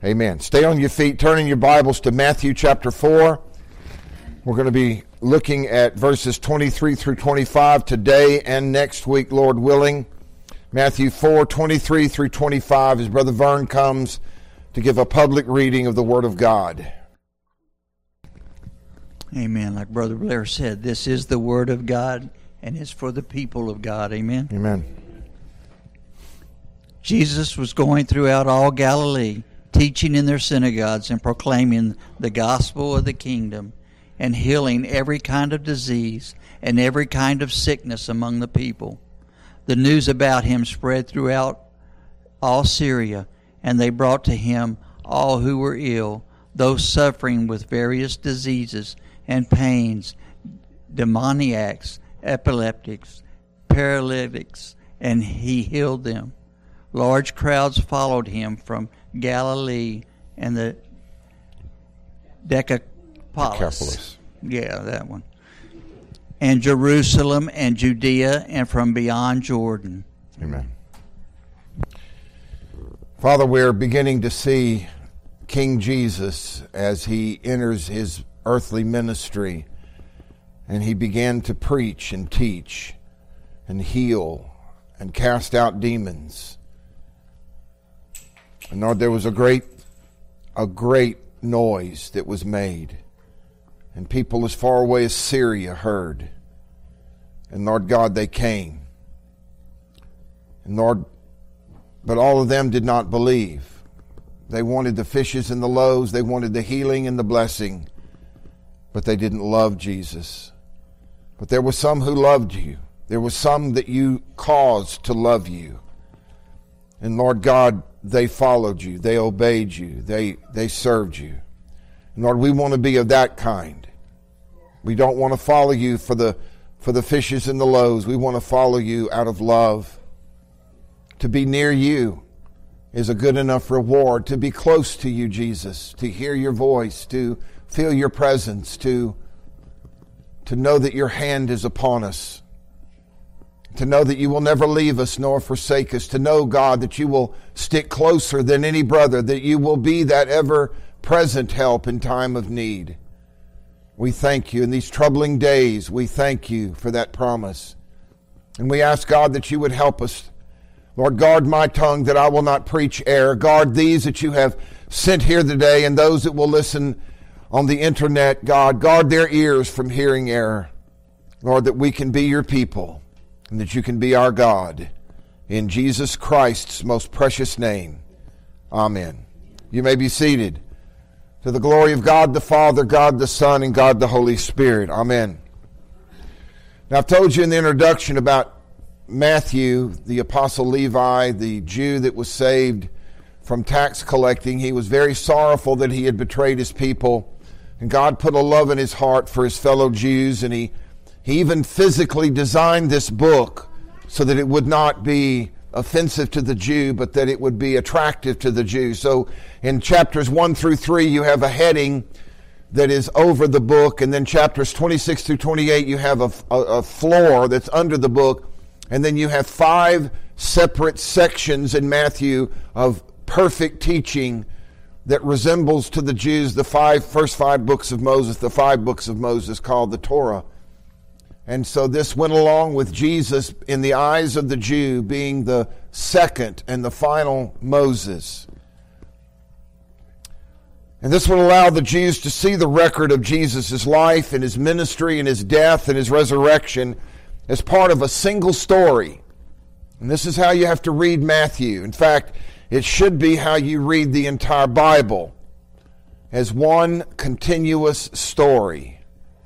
Amen. Stay on your feet, turning your Bibles to Matthew chapter 4. We're going to be looking at verses 23 through 25 today and next week, Lord willing. Matthew 4, 23 through 25, as Brother Vern comes to give a public reading of the Word of God. Amen. Like Brother Blair said, this is the Word of God, and it's for the people of God. Amen. Amen. Jesus was going throughout all Galilee, teaching in their synagogues and proclaiming the gospel of the kingdom and healing every kind of disease and every kind of sickness among the people. The news about him spread throughout all Syria, and they brought to him all who were ill, those suffering with various diseases and pains, demoniacs, epileptics, paralytics, and he healed them. Large crowds followed him from Galilee and the Decapolis. Yeah, that one. And Jerusalem and Judea and from beyond Jordan. Amen. Father, we're beginning to see King Jesus as he enters his earthly ministry, and he began to preach and teach and heal and cast out demons. And Lord, there was a great noise that was made. And people as far away as Syria heard. And Lord God, they came. And Lord, but all of them did not believe. They wanted the fishes and the loaves. They wanted the healing and the blessing. But they didn't love Jesus. But there were some who loved you. There were some that you caused to love you. And Lord God, they followed you. They obeyed you. They served you. And Lord, we want to be of that kind. We don't want to follow you for the fishes and the loaves. We want to follow you out of love. To be near you is a good enough reward. To be close to you, Jesus. To hear your voice. To feel your presence. To know that your hand is upon us. To know that you will never leave us nor forsake us. To know, God, that you will stick closer than any brother. That you will be that ever-present help in time of need. We thank you in these troubling days. We thank you for that promise. And we ask, God, that you would help us. Lord, guard my tongue that I will not preach error. Guard these that you have sent here today and those that will listen on the internet. God, guard their ears from hearing error. Lord, that we can be your people and that you can be our God. In Jesus Christ's most precious name. Amen. You may be seated. To the glory of God the Father, God the Son, and God the Holy Spirit. Amen. Now, I've told you in the introduction about Matthew, the Apostle Levi, the Jew that was saved from tax collecting. He was very sorrowful that he had betrayed his people. And God put a love in his heart for his fellow Jews, and he even physically designed this book so that it would not be offensive to the Jew, but that it would be attractive to the Jew. So in chapters 1 through 3, you have a heading that is over the book, and then chapters 26 through 28, you have a floor that's under the book, and then you have 5 separate sections in Matthew of perfect teaching that resembles to the Jews the first 5 books of Moses, the 5 books of Moses called the Torah. And so this went along with Jesus in the eyes of the Jew being the second and the final Moses. And this would allow the Jews to see the record of Jesus' life and his ministry and his death and his resurrection as part of a single story. And this is how you have to read Matthew. In fact, it should be how you read the entire Bible, as one continuous story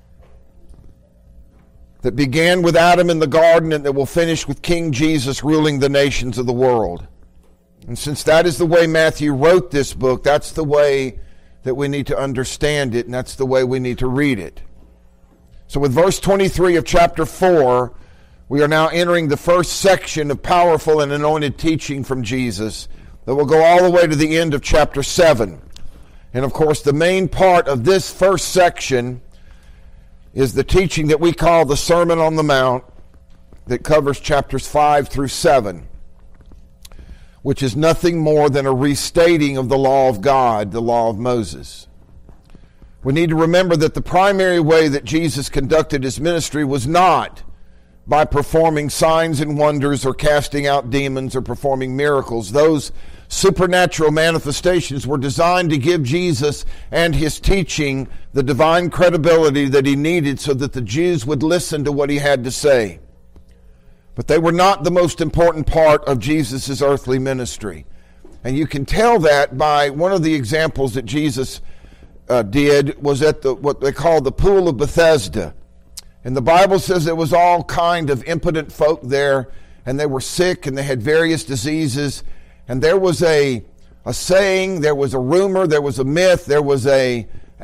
that began with Adam in the garden and that will finish with King Jesus ruling the nations of the world. And since that is the way Matthew wrote this book, that's the way that we need to understand it, and that's the way we need to read it. So with verse 23 of chapter 4, we are now entering the first section of powerful and anointed teaching from Jesus that will go all the way to the end of chapter 7. And of course, the main part of this first section is the teaching that we call the Sermon on the Mount that covers chapters 5 through 7. which is nothing more than a restating of the law of God, the law of Moses. We need to remember that the primary way that Jesus conducted his ministry was not by performing signs and wonders or casting out demons or performing miracles. Those supernatural manifestations were designed to give Jesus and his teaching the divine credibility that he needed so that the Jews would listen to what he had to say. But they were not the most important part of Jesus' earthly ministry. And you can tell that by one of the examples that Jesus did was at what they call the Pool of Bethesda. And the Bible says there was all kind of impotent folk there, and they were sick, and they had various diseases. And there was a saying, there was a rumor, there was a myth, there was a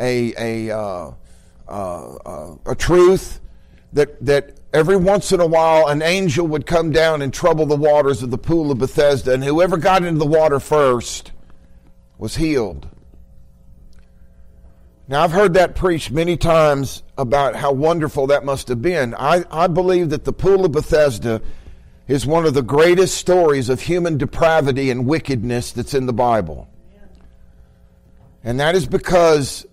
truth that every once in a while an angel would come down and trouble the waters of the Pool of Bethesda, and whoever got into the water first was healed. Now, I've heard that preached many times about how wonderful that must have been. I believe that the Pool of Bethesda is one of the greatest stories of human depravity and wickedness that's in the Bible. And that is because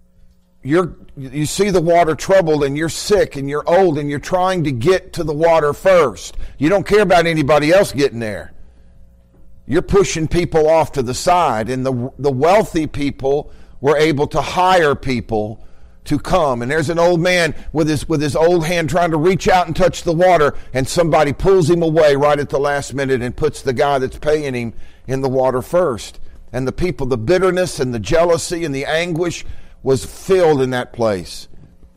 you see the water troubled and you're sick and you're old and you're trying to get to the water first. You don't care about anybody else getting there. You're pushing people off to the side, and the wealthy people were able to hire people to come. And there's an old man with his old hand trying to reach out and touch the water, and somebody pulls him away right at the last minute and puts the guy that's paying him in the water first. And the people, the bitterness and the jealousy and the anguish was filled in that place.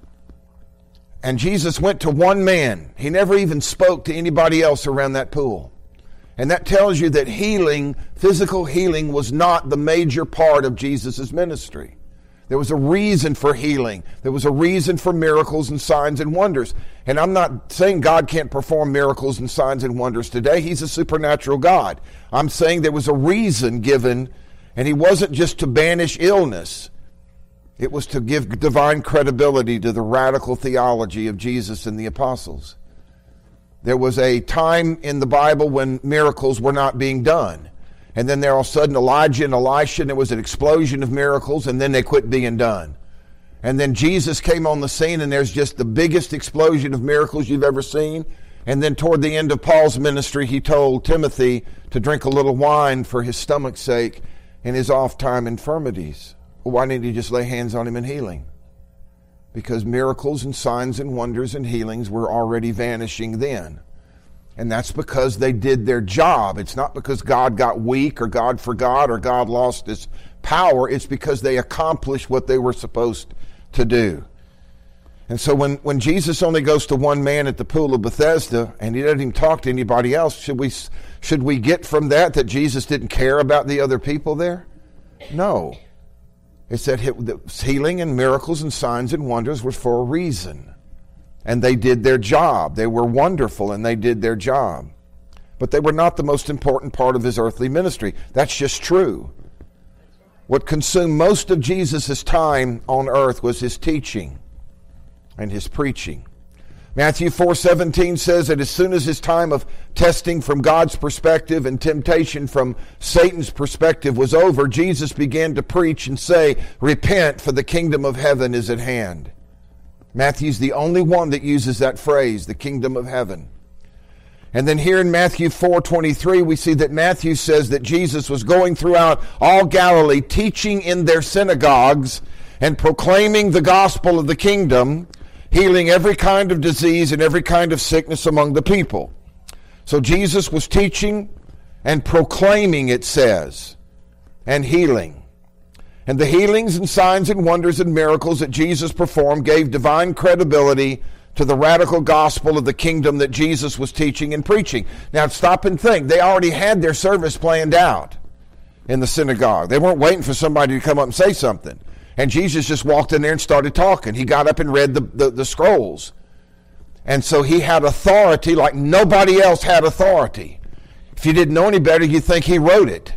And Jesus went to one man. He never even spoke to anybody else around that pool. And that tells you that healing, physical healing, was not the major part of Jesus' ministry. There was a reason for healing. There was a reason for miracles and signs and wonders. And I'm not saying God can't perform miracles and signs and wonders today. He's a supernatural God. I'm saying there was a reason given, and he wasn't just to banish illness. It was to give divine credibility to the radical theology of Jesus and the apostles. There was a time in the Bible when miracles were not being done. And then there all of a sudden Elijah and Elisha, and there was an explosion of miracles, and then they quit being done. And then Jesus came on the scene, and there's just the biggest explosion of miracles you've ever seen. And then toward the end of Paul's ministry, he told Timothy to drink a little wine for his stomach's sake and his oft-time infirmities. Well, why didn't he just lay hands on him and heal him? Because miracles and signs and wonders and healings were already vanishing then. And that's because they did their job. It's not because God got weak or God forgot or God lost his power. It's because they accomplished what they were supposed to do. And so when Jesus only goes to one man at the Pool of Bethesda and he doesn't even talk to anybody else, should we get from that Jesus didn't care about the other people there? No. It's that healing and miracles and signs and wonders were for a reason. And they did their job. They were wonderful and they did their job. But they were not the most important part of his earthly ministry. That's just true. What consumed most of Jesus' time on earth was his teaching and his preaching. Matthew 4:17 says that as soon as his time of testing from God's perspective and temptation from Satan's perspective was over, Jesus began to preach and say, "Repent, for the kingdom of heaven is at hand." Matthew's the only one that uses that phrase, the kingdom of heaven. And then here in Matthew 4:23, we see that Matthew says that Jesus was going throughout all Galilee, teaching in their synagogues and proclaiming the gospel of the kingdom, healing every kind of disease and every kind of sickness among the people. So Jesus was teaching and proclaiming, it says, and healing. And the healings and signs and wonders and miracles that Jesus performed gave divine credibility to the radical gospel of the kingdom that Jesus was teaching and preaching. Now stop and think. They already had their service planned out in the synagogue. They weren't waiting for somebody to come up and say something. And Jesus just walked in there and started talking. He got up and read the scrolls. And so he had authority like nobody else had authority. If you didn't know any better, you'd think he wrote it.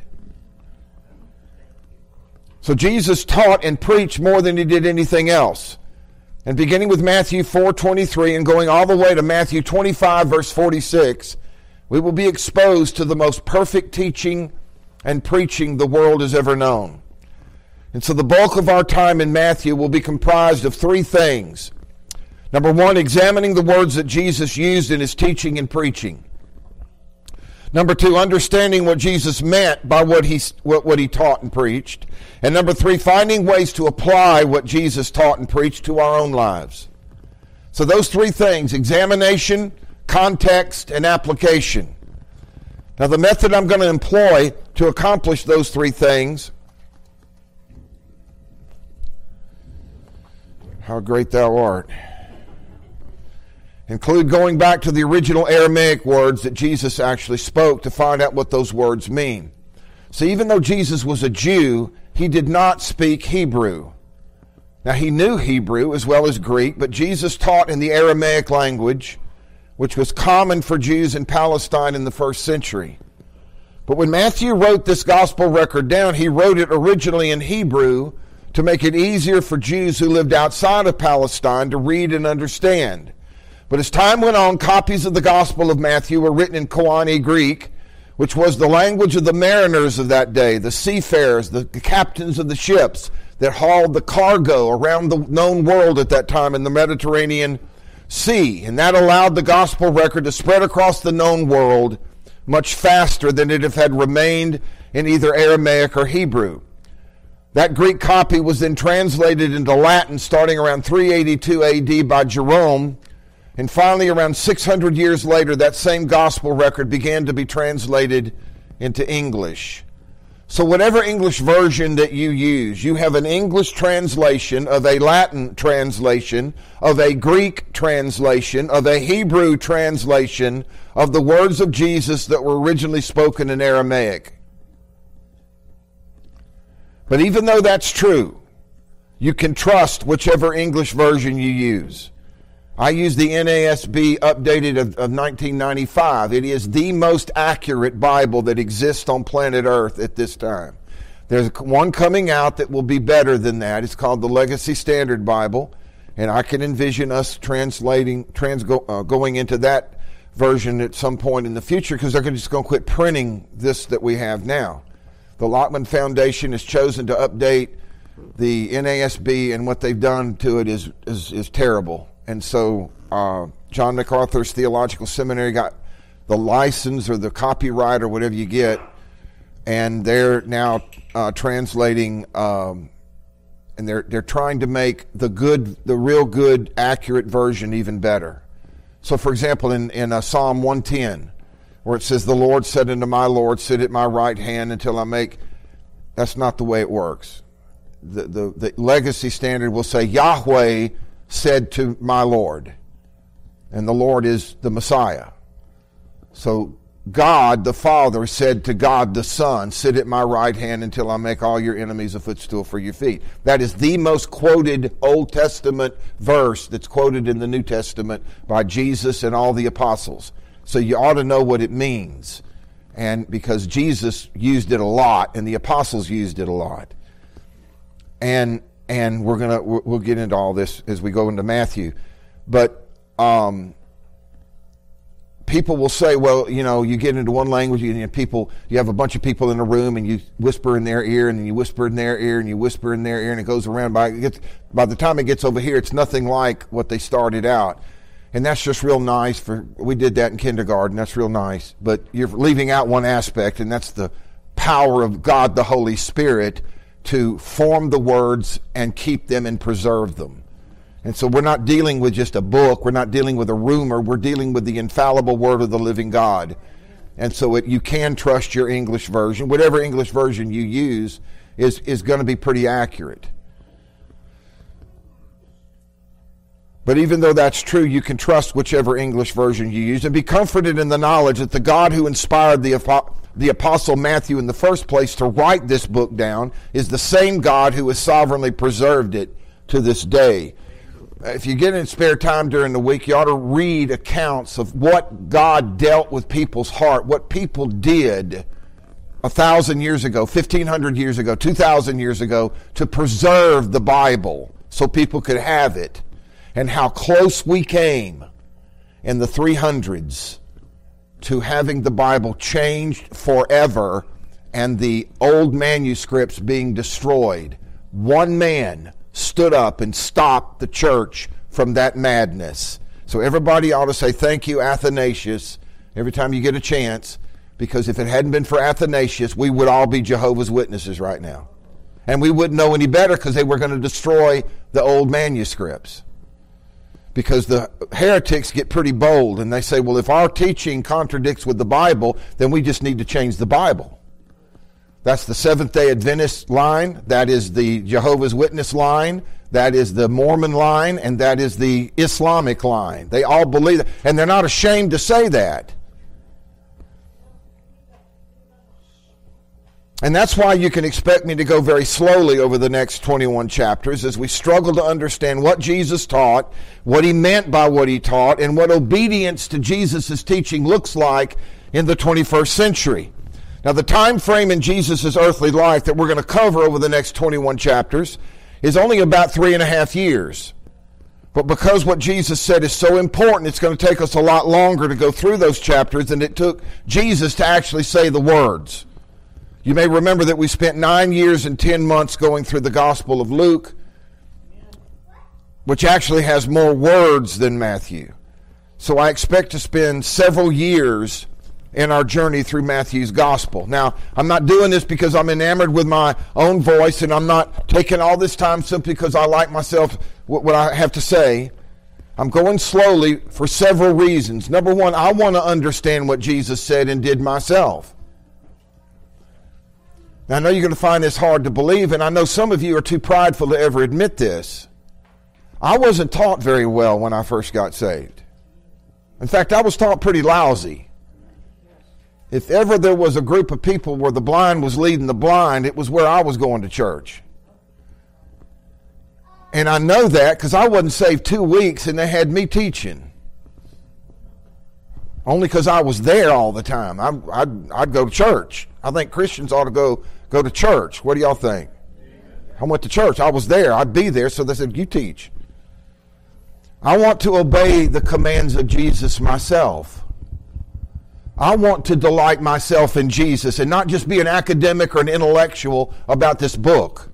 So Jesus taught and preached more than he did anything else. And beginning with Matthew 4:23 and going all the way to Matthew 25, verse 46, We will be exposed to the most perfect teaching and preaching the world has ever known. And so the bulk of our time in Matthew will be comprised of three things. Number one, examining the words that Jesus used in his teaching and preaching. Number two, understanding what Jesus meant by what he taught and preached. And number three, finding ways to apply what Jesus taught and preached to our own lives. So those three things, examination, context, and application. Now the method I'm going to employ to accomplish those three things, how great thou art, include going back to the original Aramaic words that Jesus actually spoke to find out what those words mean. So even though Jesus was a Jew, he did not speak Hebrew. Now he knew Hebrew as well as Greek, but Jesus taught in the Aramaic language, which was common for Jews in Palestine in the first century. But when Matthew wrote this gospel record down, he wrote it originally in Hebrew to make it easier for Jews who lived outside of Palestine to read and understand. But as time went on, copies of the Gospel of Matthew were written in Koine Greek, which was the language of the mariners of that day, the seafarers, the captains of the ships that hauled the cargo around the known world at that time in the Mediterranean Sea. And that allowed the Gospel record to spread across the known world much faster than it if had remained in either Aramaic or Hebrew. That Greek copy was then translated into Latin starting around 382 AD by Jerome. And finally, around 600 years later, that same gospel record began to be translated into English. So whatever English version that you use, you have an English translation of a Latin translation, of a Greek translation, of a Hebrew translation of the words of Jesus that were originally spoken in Aramaic. But even though that's true, you can trust whichever English version you use. I use the NASB updated of 1995. It is the most accurate Bible that exists on planet Earth at this time. There's one coming out that will be better than that. It's called the Legacy Standard Bible, and I can envision us going into that version at some point in the future because they're just going to quit printing this that we have now. The Lockman Foundation has chosen to update the NASB, and what they've done to it is terrible. And so John MacArthur's Theological Seminary got the license or the copyright or whatever you get, and they're now translating, and they're trying to make the real good, accurate version even better. So, for example, in Psalm 110, where it says, "The Lord said unto my Lord, sit at my right hand until I make," that's not the way it works. The Legacy Standard will say, "Yahweh said to my Lord," and the Lord is the Messiah. So God the Father said to God the Son, "Sit at my right hand until I make all your enemies a footstool for your feet." That is the most quoted Old Testament verse that's quoted in the New Testament by Jesus and all the apostles. So you ought to know what it means, and because Jesus used it a lot and the apostles used it a lot. And we'll get into all this as we go into Matthew. But people will say, well, you get into one language, you have a bunch of people in a room, and you whisper in their ear, and then you whisper in their ear, and you whisper in their ear, and it goes around. By the time it gets over here, it's nothing like what they started out. And that's just real nice. We did that in kindergarten. That's real nice. But you're leaving out one aspect, and that's the power of God, the Holy Spirit, to form the words and keep them and preserve them. And so we're not dealing with just a book. We're not dealing with a rumor. We're dealing with the infallible word of the living God. And so you can trust your English version. Whatever English version you use is going to be pretty accurate. But even though that's true, you can trust whichever English version you use and be comforted in the knowledge that the God who inspired the Apostle Matthew in the first place to write this book down is the same God who has sovereignly preserved it to this day. If you get in spare time during the week, you ought to read accounts of what God dealt with people's heart, what people did 1,000 years ago, 1,500 years ago, 2,000 years ago to preserve the Bible so people could have it, and how close we came in the 300s to having the Bible changed forever and the old manuscripts being destroyed. One man stood up and stopped the church from that madness. So everybody ought to say, thank you, Athanasius, every time you get a chance, because if it hadn't been for Athanasius, we would all be Jehovah's Witnesses right now. And we wouldn't know any better because they were going to destroy the old manuscripts. Because the heretics get pretty bold and they say, well, if our teaching contradicts with the Bible, then we just need to change the Bible. That's the Seventh-day Adventist line. That is the Jehovah's Witness line. That is the Mormon line. And that is the Islamic line. They all believe that. And they're not ashamed to say that. And that's why you can expect me to go very slowly over the next 21 chapters as we struggle to understand what Jesus taught, what he meant by what he taught, and what obedience to Jesus' teaching looks like in the 21st century. Now, the time frame in Jesus' earthly life that we're going to cover over the next 21 chapters is only about 3.5 years. But because what Jesus said is so important, it's going to take us a lot longer to go through those chapters than it took Jesus to actually say the words. You may remember that we spent 9 years and 10 months going through the Gospel of Luke, which actually has more words than Matthew. So I expect to spend several years in our journey through Matthew's Gospel. Now, I'm not doing this because I'm enamored with my own voice, and I'm not taking all this time simply because I like myself, what I have to say. I'm going slowly for several reasons. Number one, I want to understand what Jesus said and did myself. Now, I know you're going to find this hard to believe, and I know some of you are too prideful to ever admit this. I wasn't taught very well when I first got saved. In fact, I was taught pretty lousy. If ever there was a group of people where the blind was leading the blind, it was where I was going to church. And I know that because I wasn't saved 2 weeks and they had me teaching. Only because I was there all the time. I'd go to church. I think Christians ought to go to church. What do y'all think? I went to church. I was there. I'd be there. So they said, you teach. I want to obey the commands of Jesus myself. I want to delight myself in Jesus and not just be an academic or an intellectual about this book.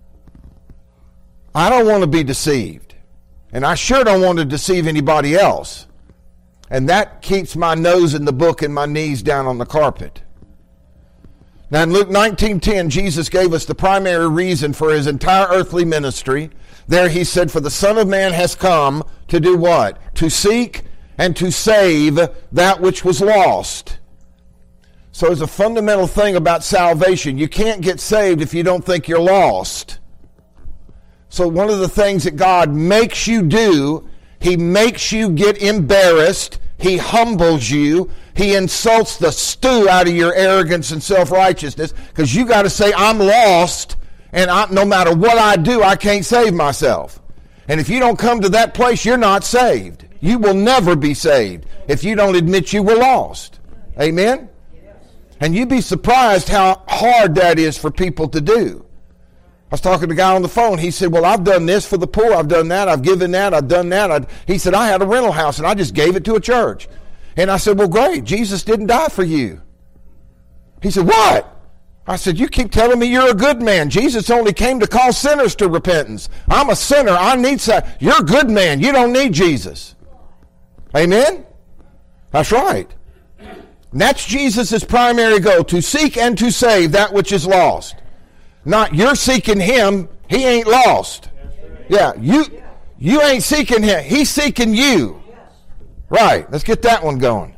I don't want to be deceived. And I sure don't want to deceive anybody else. And that keeps my nose in the book and my knees down on the carpet. Now in Luke 19:10, Jesus gave us the primary reason for his entire earthly ministry. There he said, for the Son of Man has come to do what? To seek and to save that which was lost. So there's a fundamental thing about salvation. You can't get saved if you don't think you're lost. So one of the things that God makes you do, he makes you get embarrassed. He humbles you. He insults the stew out of your arrogance and self-righteousness because you got to say, I'm lost, and no matter what I do, I can't save myself. And if you don't come to that place, you're not saved. You will never be saved if you don't admit you were lost. Amen? And you'd be surprised how hard that is for people to do. I was talking to a guy on the phone. He said, well, I've done this for the poor. I've done that. I've given that. I've done that. He said, I had a rental house and I just gave it to a church. And I said, well, great. Jesus didn't die for you. He said, what? I said, you keep telling me you're a good man. Jesus only came to call sinners to repentance. I'm a sinner. I need salvation. You're a good man. You don't need Jesus. Amen? That's right. And that's Jesus' primary goal, to seek and to save that which is lost. Not you're seeking him, he ain't lost. Yeah, you ain't seeking him, he's seeking you. Right, let's get that one going.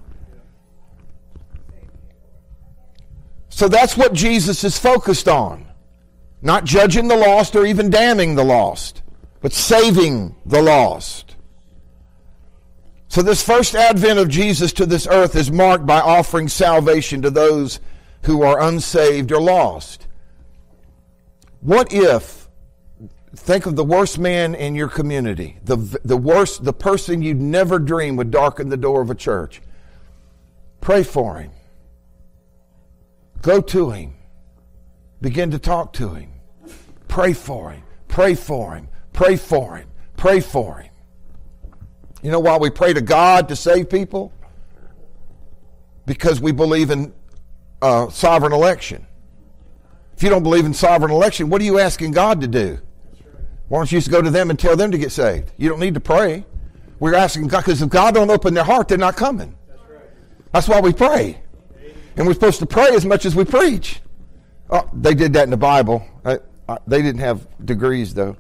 So that's what Jesus is focused on. Not judging the lost or even damning the lost, but saving the lost. So this first advent of Jesus to this earth is marked by offering salvation to those who are unsaved or lost. What if, think of the worst man in your community, the person you'd never dream would darken the door of a church. Pray for him. Go to him. Begin to talk to him. Pray for him. Pray for him. Pray for him. Pray for him. You know why we pray to God to save people? because we believe in sovereign election. If you don't believe in sovereign election, what are you asking God to do? Why don't you just go to them and tell them to get saved? You don't need to pray. We're asking God, because if God don't open their heart, they're not coming. That's why we pray. And we're supposed to pray as much as we preach. Oh, they did that in the Bible. They didn't have degrees, though.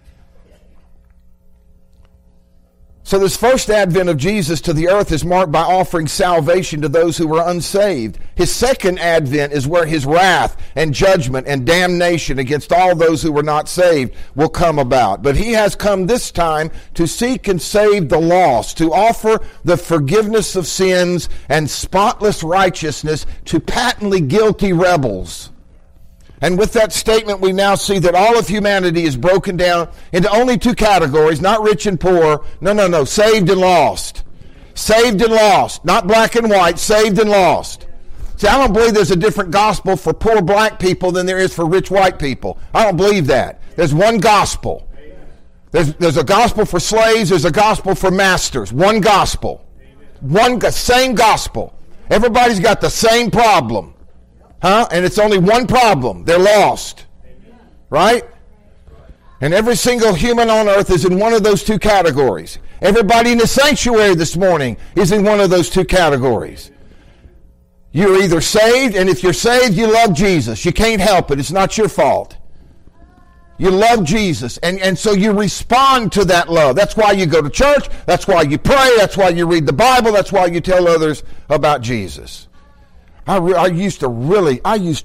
So this first advent of Jesus to the earth is marked by offering salvation to those who were unsaved. His second advent is where his wrath and judgment and damnation against all those who were not saved will come about. But he has come this time to seek and save the lost, to offer the forgiveness of sins and spotless righteousness to patently guilty rebels. And with that statement, we now see that all of humanity is broken down into only two categories, not rich and poor. No, saved and lost. Saved and lost. Not black and white, saved and lost. See, I don't believe there's a different gospel for poor black people than there is for rich white people. I don't believe that. There's one gospel. There's a gospel for slaves, there's a gospel for masters. One gospel. Same gospel. Everybody's got the same problem. And it's only one problem. They're lost. Right? And every single human on earth is in one of those two categories. Everybody in the sanctuary this morning is in one of those two categories. You're either saved, and if you're saved, you love Jesus. You can't help it. It's not your fault. You love Jesus, and so you respond to that love. That's why you go to church. That's why you pray. That's why you read the Bible. That's why you tell others about Jesus. I used to really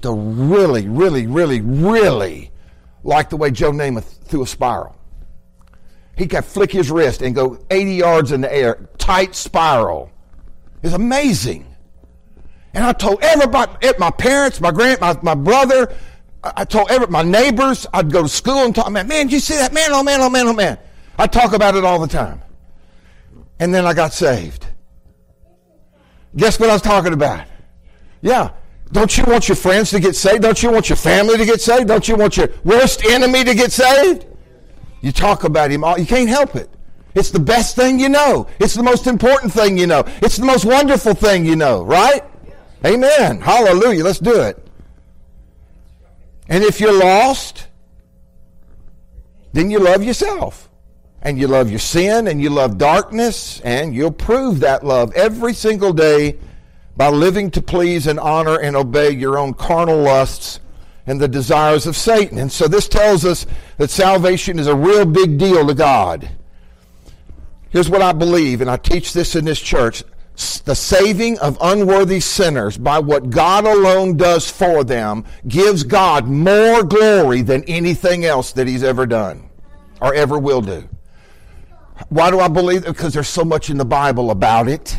like the way Joe Namath threw a spiral. He could flick his wrist and go 80 yards in the air, tight spiral. It's amazing. And I told everybody, my parents, my brother, I told my neighbors, I'd go to school and talk, man, did you see that? Man, oh man, oh man, oh man. I talk about it all the time. And then I got saved. Guess what I was talking about? Yeah. Don't you want your friends to get saved? Don't you want your family to get saved? Don't you want your worst enemy to get saved? You talk about him all. You can't help it. It's the best thing you know. It's the most important thing you know. It's the most wonderful thing you know, right? Amen. Hallelujah. Let's do it. And if you're lost, then you love yourself. And you love your sin, and you love darkness, and you'll prove that love every single day by living to please and honor and obey your own carnal lusts and the desires of Satan. And so this tells us that salvation is a real big deal to God. Here's what I believe, and I teach this in this church. The saving of unworthy sinners by what God alone does for them gives God more glory than anything else that he's ever done or ever will do. Why do I believe that? Because there's so much in the Bible about it.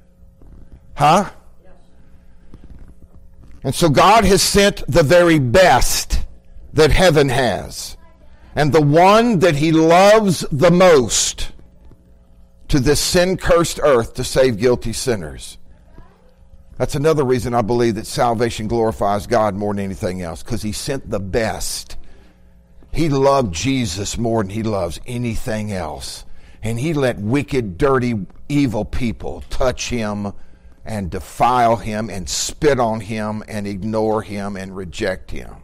And so God has sent the very best that heaven has, and the one that he loves the most, to this sin-cursed earth to save guilty sinners. That's another reason I believe that salvation glorifies God more than anything else, because he sent the best. He loved Jesus more than he loves anything else. And he let wicked, dirty, evil people touch him and defile him and spit on him and ignore him and reject him.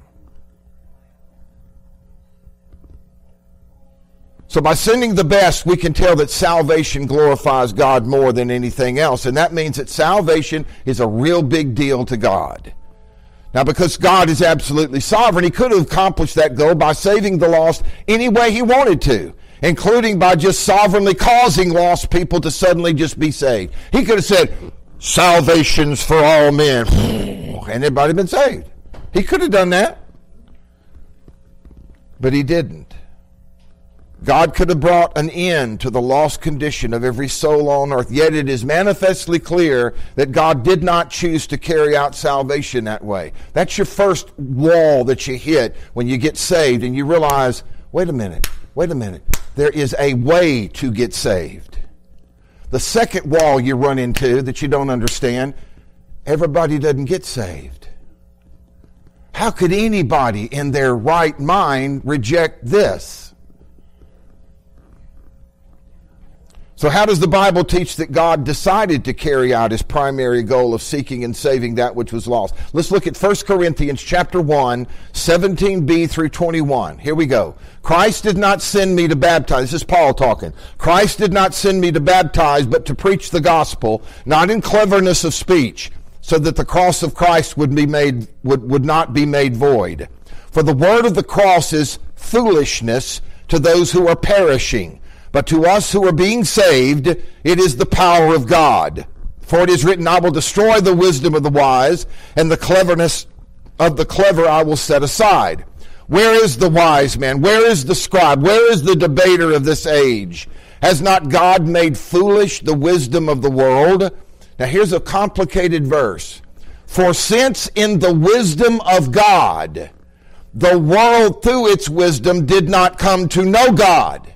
So by sending the best, we can tell that salvation glorifies God more than anything else. And that means that salvation is a real big deal to God. Now, because God is absolutely sovereign, he could have accomplished that goal by saving the lost any way he wanted to, including by just sovereignly causing lost people to suddenly just be saved. He could have said, salvation's for all men, and everybody been saved. He could have done that, but he didn't. God could have brought an end to the lost condition of every soul on earth, yet it is manifestly clear that God did not choose to carry out salvation that way. That's your first wall that you hit when you get saved and you realize, wait a minute, there is a way to get saved. The second wall you run into that you don't understand, everybody doesn't get saved. How could anybody in their right mind reject this? So how does the Bible teach that God decided to carry out his primary goal of seeking and saving that which was lost? Let's look at 1 Corinthians chapter 1, 17b through 21. Here we go. Christ did not send me to baptize. This is Paul talking. Christ did not send me to baptize, but to preach the gospel, not in cleverness of speech, so that the cross of Christ would not be made void. For the word of the cross is foolishness to those who are perishing, but to us who are being saved, it is the power of God. For it is written, I will destroy the wisdom of the wise, and the cleverness of the clever I will set aside. Where is the wise man? Where is the scribe? Where is the debater of this age? Has not God made foolish the wisdom of the world? Now here's a complicated verse. For since in the wisdom of God, the world through its wisdom did not come to know God.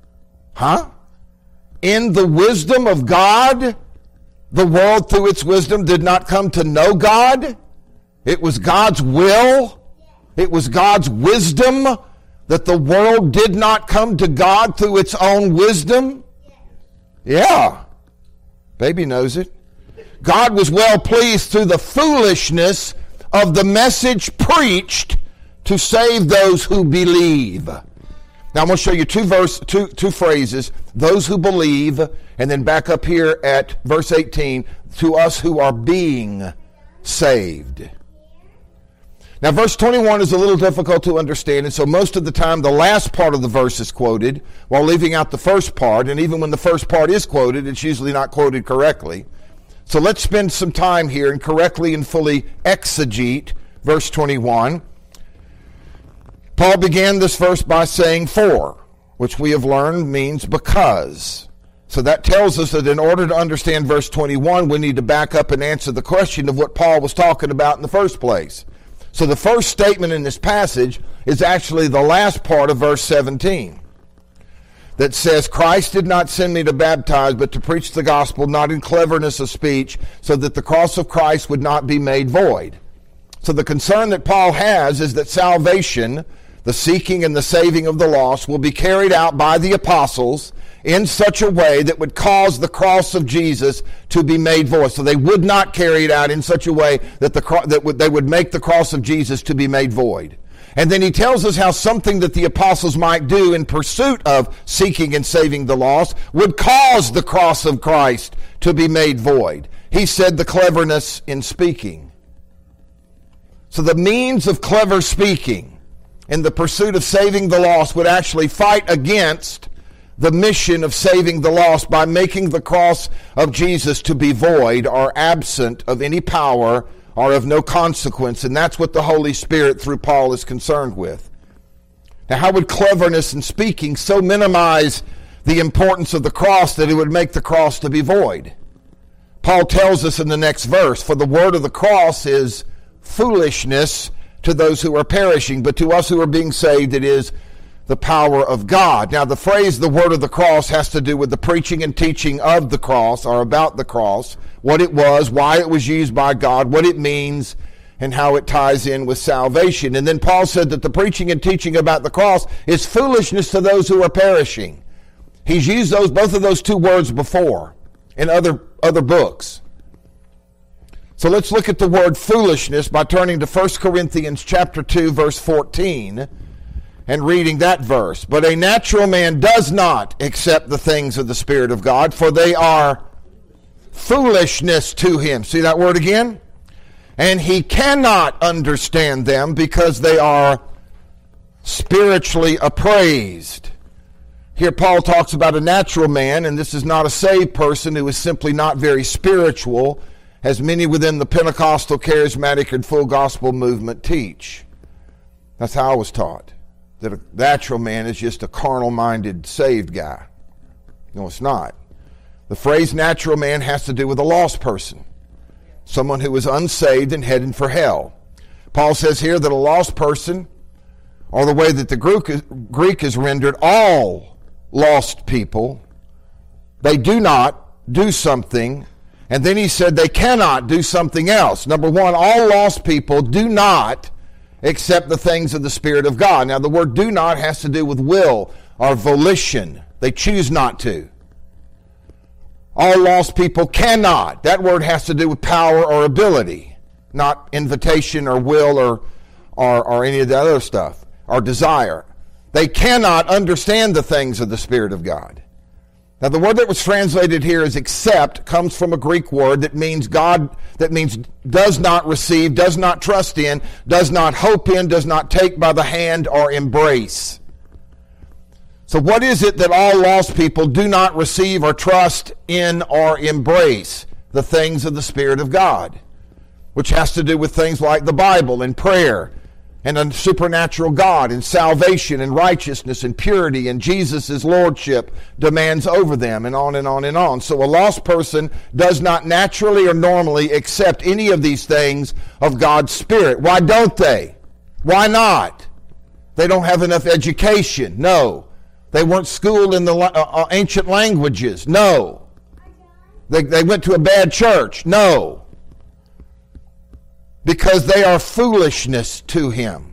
In the wisdom of God, the world through its wisdom did not come to know God? It was God's will. It was God's wisdom that the world did not come to God through its own wisdom? Yeah. Baby knows it. God was well pleased through the foolishness of the message preached to save those who believe. Now I'm going to show you two phrases. Those who believe, and then back up here at verse 18, to us who are being saved. Now verse 21 is a little difficult to understand, and so most of the time the last part of the verse is quoted while leaving out the first part, and even when the first part is quoted, it's usually not quoted correctly. So let's spend some time here and correctly and fully exegete verse 21. Paul began this verse by saying for, which we have learned means because. So that tells us that in order to understand verse 21, we need to back up and answer the question of what Paul was talking about in the first place. So the first statement in this passage is actually the last part of verse 17 that says, Christ did not send me to baptize, but to preach the gospel, not in cleverness of speech, so that the cross of Christ would not be made void. So the concern that Paul has is that salvation, the seeking and the saving of the lost, will be carried out by the apostles in such a way that would cause the cross of Jesus to be made void. So they would not carry it out in such a way that they would make the cross of Jesus to be made void. And then he tells us how something that the apostles might do in pursuit of seeking and saving the lost would cause the cross of Christ to be made void. He said the cleverness in speaking. So the means of clever speaking in the pursuit of saving the lost would actually fight against the mission of saving the lost by making the cross of Jesus to be void or absent of any power or of no consequence. And that's what the Holy Spirit through Paul is concerned with. Now, how would cleverness in speaking so minimize the importance of the cross that it would make the cross to be void? Paul tells us in the next verse, for the word of the cross is foolishness to those who are perishing, but to us who are being saved it is the power of God. Now the phrase the word of the cross has to do with the preaching and teaching of the cross, or about the cross, what it was, why it was used by God, what it means, and how it ties in with salvation. And then Paul said that the preaching and teaching about the cross is foolishness to those who are perishing. He's used both of those two words before in other books. So let's look at the word foolishness by turning to 1 Corinthians chapter 2, verse 14, and reading that verse. But a natural man does not accept the things of the Spirit of God, for they are foolishness to him. See that word again? And he cannot understand them because they are spiritually appraised. Here Paul talks about a natural man, and this is not a saved person who is simply not very spiritual, as many within the Pentecostal, charismatic, and full gospel movement teach. That's how I was taught, that a natural man is just a carnal-minded saved guy. No, it's not. The phrase natural man has to do with a lost person, someone who is unsaved and heading for hell. Paul says here that a lost person, or the way that the Greek is rendered, all lost people, they do not do something. And then he said they cannot do something else. Number one, all lost people do not accept the things of the Spirit of God. Now the word do not has to do with will or volition. They choose not to. All lost people cannot. That word has to do with power or ability, not invitation or will or any of the other stuff, or desire. They cannot understand the things of the Spirit of God. Now, the word that was translated here as accept comes from a Greek word that means does not receive, does not trust in, does not hope in, does not take by the hand or embrace. So what is it that all lost people do not receive or trust in or embrace? The things of the Spirit of God, which has to do with things like the Bible and prayer and a supernatural God and salvation and righteousness and purity and Jesus' lordship demands over them, and on and on and on. So a lost person does not naturally or normally accept any of these things of God's Spirit. Why don't they? Why not? They don't have enough education. No. They weren't schooled in the ancient languages. No. They went to a bad church. No. Because they are foolishness to him.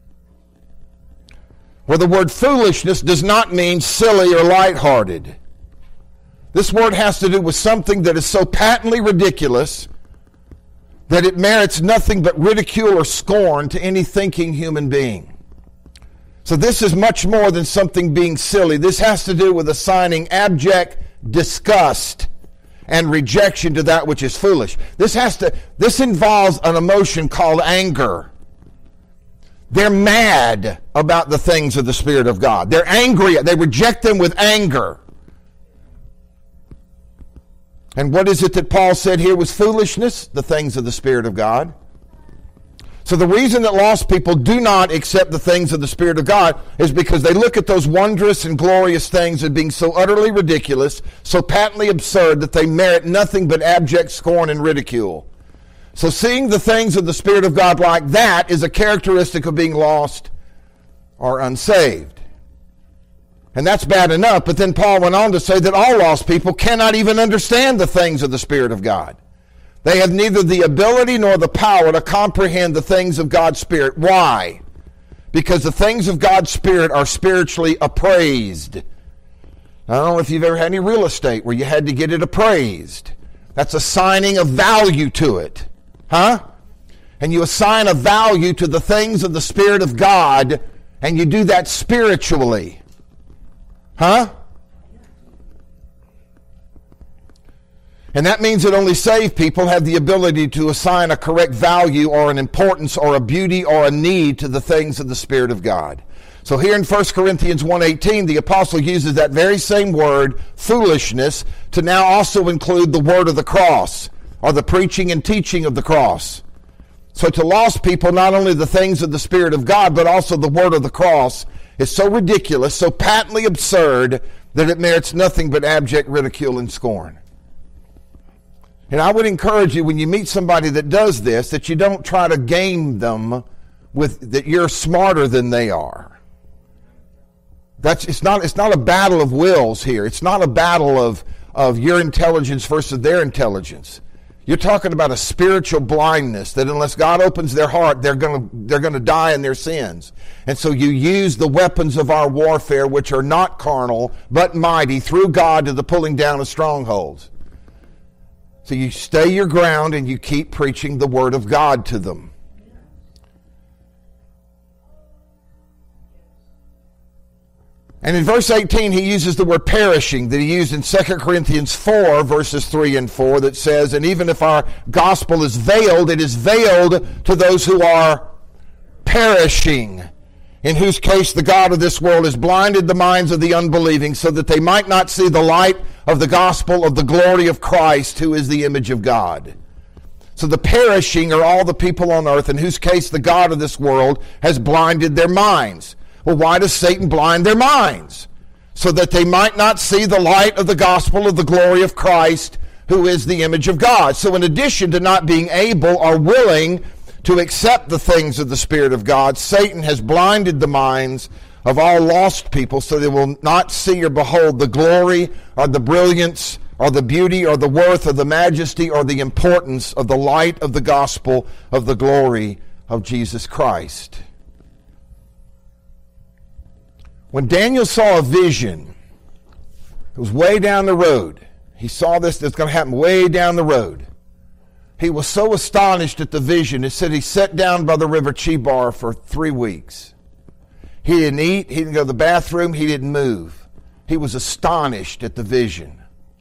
Well, the word foolishness does not mean silly or lighthearted. This word has to do with something that is so patently ridiculous that it merits nothing but ridicule or scorn to any thinking human being. So this is much more than something being silly. This has to do with assigning abject disgust and rejection to that which is foolish. This involves an emotion called anger. They're mad about the things of the Spirit of God. They're angry. They reject them with anger. And what is it that Paul said here was foolishness? The things of the Spirit of God. So the reason that lost people do not accept the things of the Spirit of God is because they look at those wondrous and glorious things as being so utterly ridiculous, so patently absurd that they merit nothing but abject scorn and ridicule. So seeing the things of the Spirit of God like that is a characteristic of being lost or unsaved. And that's bad enough, but then Paul went on to say that all lost people cannot even understand the things of the Spirit of God. They have neither the ability nor the power to comprehend the things of God's Spirit. Why? Because the things of God's Spirit are spiritually appraised. I don't know if you've ever had any real estate where you had to get it appraised. That's assigning a value to it. Huh? And you assign a value to the things of the Spirit of God, and you do that spiritually. Huh? And that means that only saved people have the ability to assign a correct value or an importance or a beauty or a need to the things of the Spirit of God. So here in 1 Corinthians 1:18, the apostle uses that very same word, foolishness, to now also include the word of the cross, or the preaching and teaching of the cross. So to lost people, not only the things of the Spirit of God, but also the word of the cross is so ridiculous, so patently absurd, that it merits nothing but abject ridicule and scorn. And I would encourage you, when you meet somebody that does this, that you don't try to game them with that you're smarter than they are. It's not a battle of wills here. It's not a battle of your intelligence versus their intelligence. You're talking about a spiritual blindness that unless God opens their heart, they're going to die in their sins. And so you use the weapons of our warfare, which are not carnal, but mighty through God to the pulling down of strongholds. So you stay your ground and you keep preaching the Word of God to them. And in verse 18, he uses the word perishing that he used in 2 Corinthians 4, verses 3 and 4, that says, and even if our gospel is veiled, it is veiled to those who are perishing, in whose case the God of this world has blinded the minds of the unbelieving, so that they might not see the light of the gospel of the glory of Christ, who is the image of God. So the perishing are all the people on earth, in whose case the God of this world has blinded their minds. Well, why does Satan blind their minds? So that they might not see the light of the gospel of the glory of Christ, who is the image of God. So in addition to not being able or willing to accept the things of the Spirit of God, Satan has blinded the minds of all lost people so they will not see or behold the glory or the brilliance or the beauty or the worth or the majesty or the importance of the light of the gospel of the glory of Jesus Christ. When Daniel saw a vision, it was way down the road. He saw this that's going to happen way down the road. He was so astonished at the vision, it said he sat down by the river Chebar for 3 weeks. He didn't eat, he didn't go to the bathroom, he didn't move. He was astonished at the vision.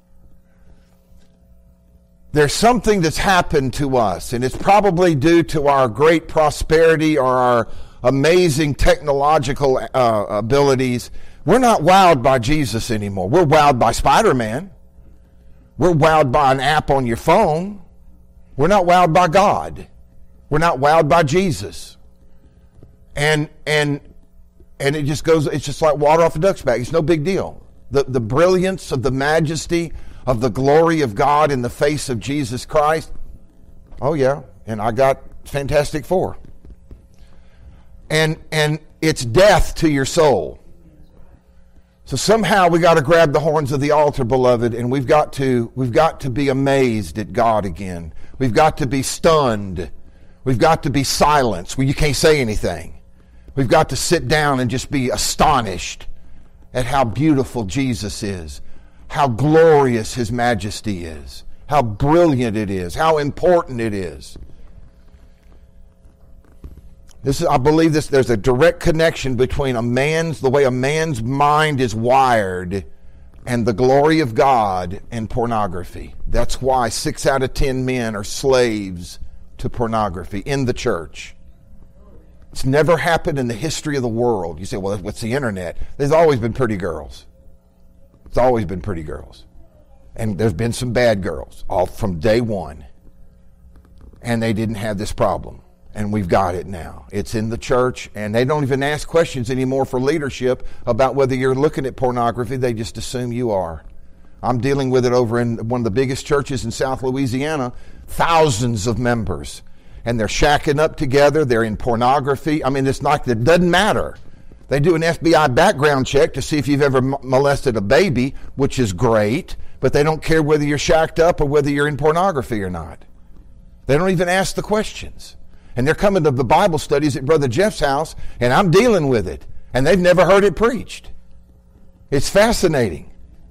There's something that's happened to us, and it's probably due to our great prosperity or our amazing technological abilities. We're not wowed by Jesus anymore. We're wowed by Spider-Man. We're wowed by an app on your phone. We're not wowed by God. We're not wowed by Jesus. And it just goes, it's just like water off a duck's back. It's no big deal. The brilliance of the majesty of the glory of God in the face of Jesus Christ. Oh yeah, and I got Fantastic Four. And it's death to your soul. So somehow we got to grab the horns of the altar, beloved, and we've got to be amazed at God again. We've got to be stunned. We've got to be silenced where you can't say anything. We've got to sit down and just be astonished at how beautiful Jesus is, how glorious His majesty is, how brilliant it is, how important it is. I believe there's a direct connection between the way a man's mind is wired and the glory of God and pornography. That's why 6 out of 10 men are slaves to pornography in the church. It's never happened in the history of the world. You say, well, what's the internet? There's always been pretty girls. It's always been pretty girls. And there's been some bad girls, all from day one. And they didn't have this problem. And we've got it now. It's in the church, and they don't even ask questions anymore for leadership about whether you're looking at pornography. They just assume you are. I'm dealing with it over in one of the biggest churches in South Louisiana, thousands of members. And they're shacking up together. They're in pornography. I mean, it's like it doesn't matter. They do an FBI background check to see if you've ever molested a baby, which is great, but they don't care whether you're shacked up or whether you're in pornography or not. They don't even ask the questions. And they're coming to the Bible studies at Brother Jeff's house, and I'm dealing with it. And they've never heard it preached. It's fascinating.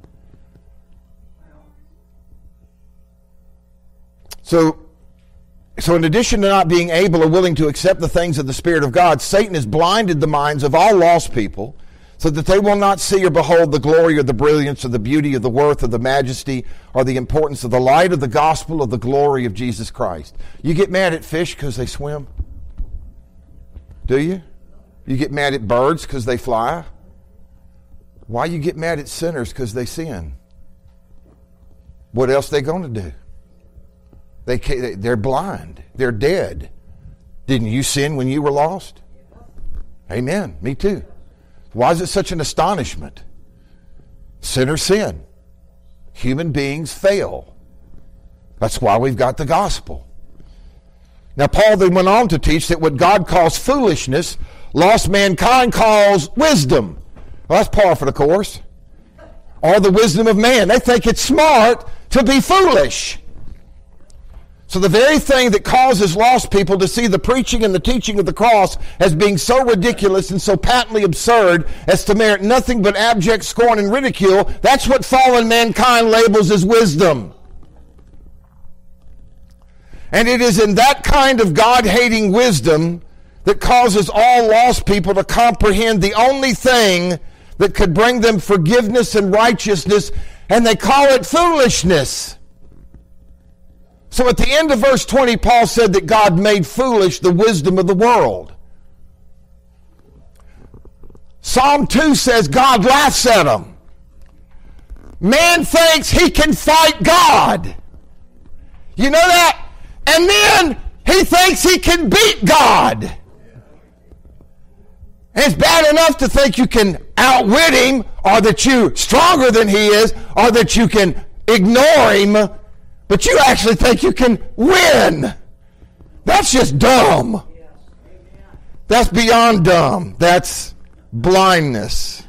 So in addition to not being able or willing to accept the things of the Spirit of God, Satan has blinded the minds of all lost people so that they will not see or behold the glory or the brilliance or the beauty or the worth or the majesty or the importance of the light of the gospel of the glory of Jesus Christ. You get mad at fish because they swim? Do you? You get mad at birds because they fly? Why you get mad at sinners because they sin? What else are they going to do? They're blind. They're dead. Didn't you sin when you were lost? Amen. Me too. Why is it such an astonishment? Sinners sin. Human beings fail. That's why we've got the gospel. Now, Paul then went on to teach that what God calls foolishness, lost mankind calls wisdom. Well, that's par for the course. Or the wisdom of man. They think it's smart to be foolish. So the very thing that causes lost people to see the preaching and the teaching of the cross as being so ridiculous and so patently absurd as to merit nothing but abject scorn and ridicule, that's what fallen mankind labels as wisdom. And it is in that kind of God-hating wisdom that causes all lost people to comprehend the only thing that could bring them forgiveness and righteousness, and they call it foolishness. So at the end of verse 20, Paul said that God made foolish the wisdom of the world. Psalm 2 says God laughs at them. Man thinks he can fight God. You know that? And then he thinks he can beat God. And it's bad enough to think you can outwit him, or that you're stronger than he is, or that you can ignore him, but you actually think you can win. That's just dumb. That's beyond dumb. That's blindness.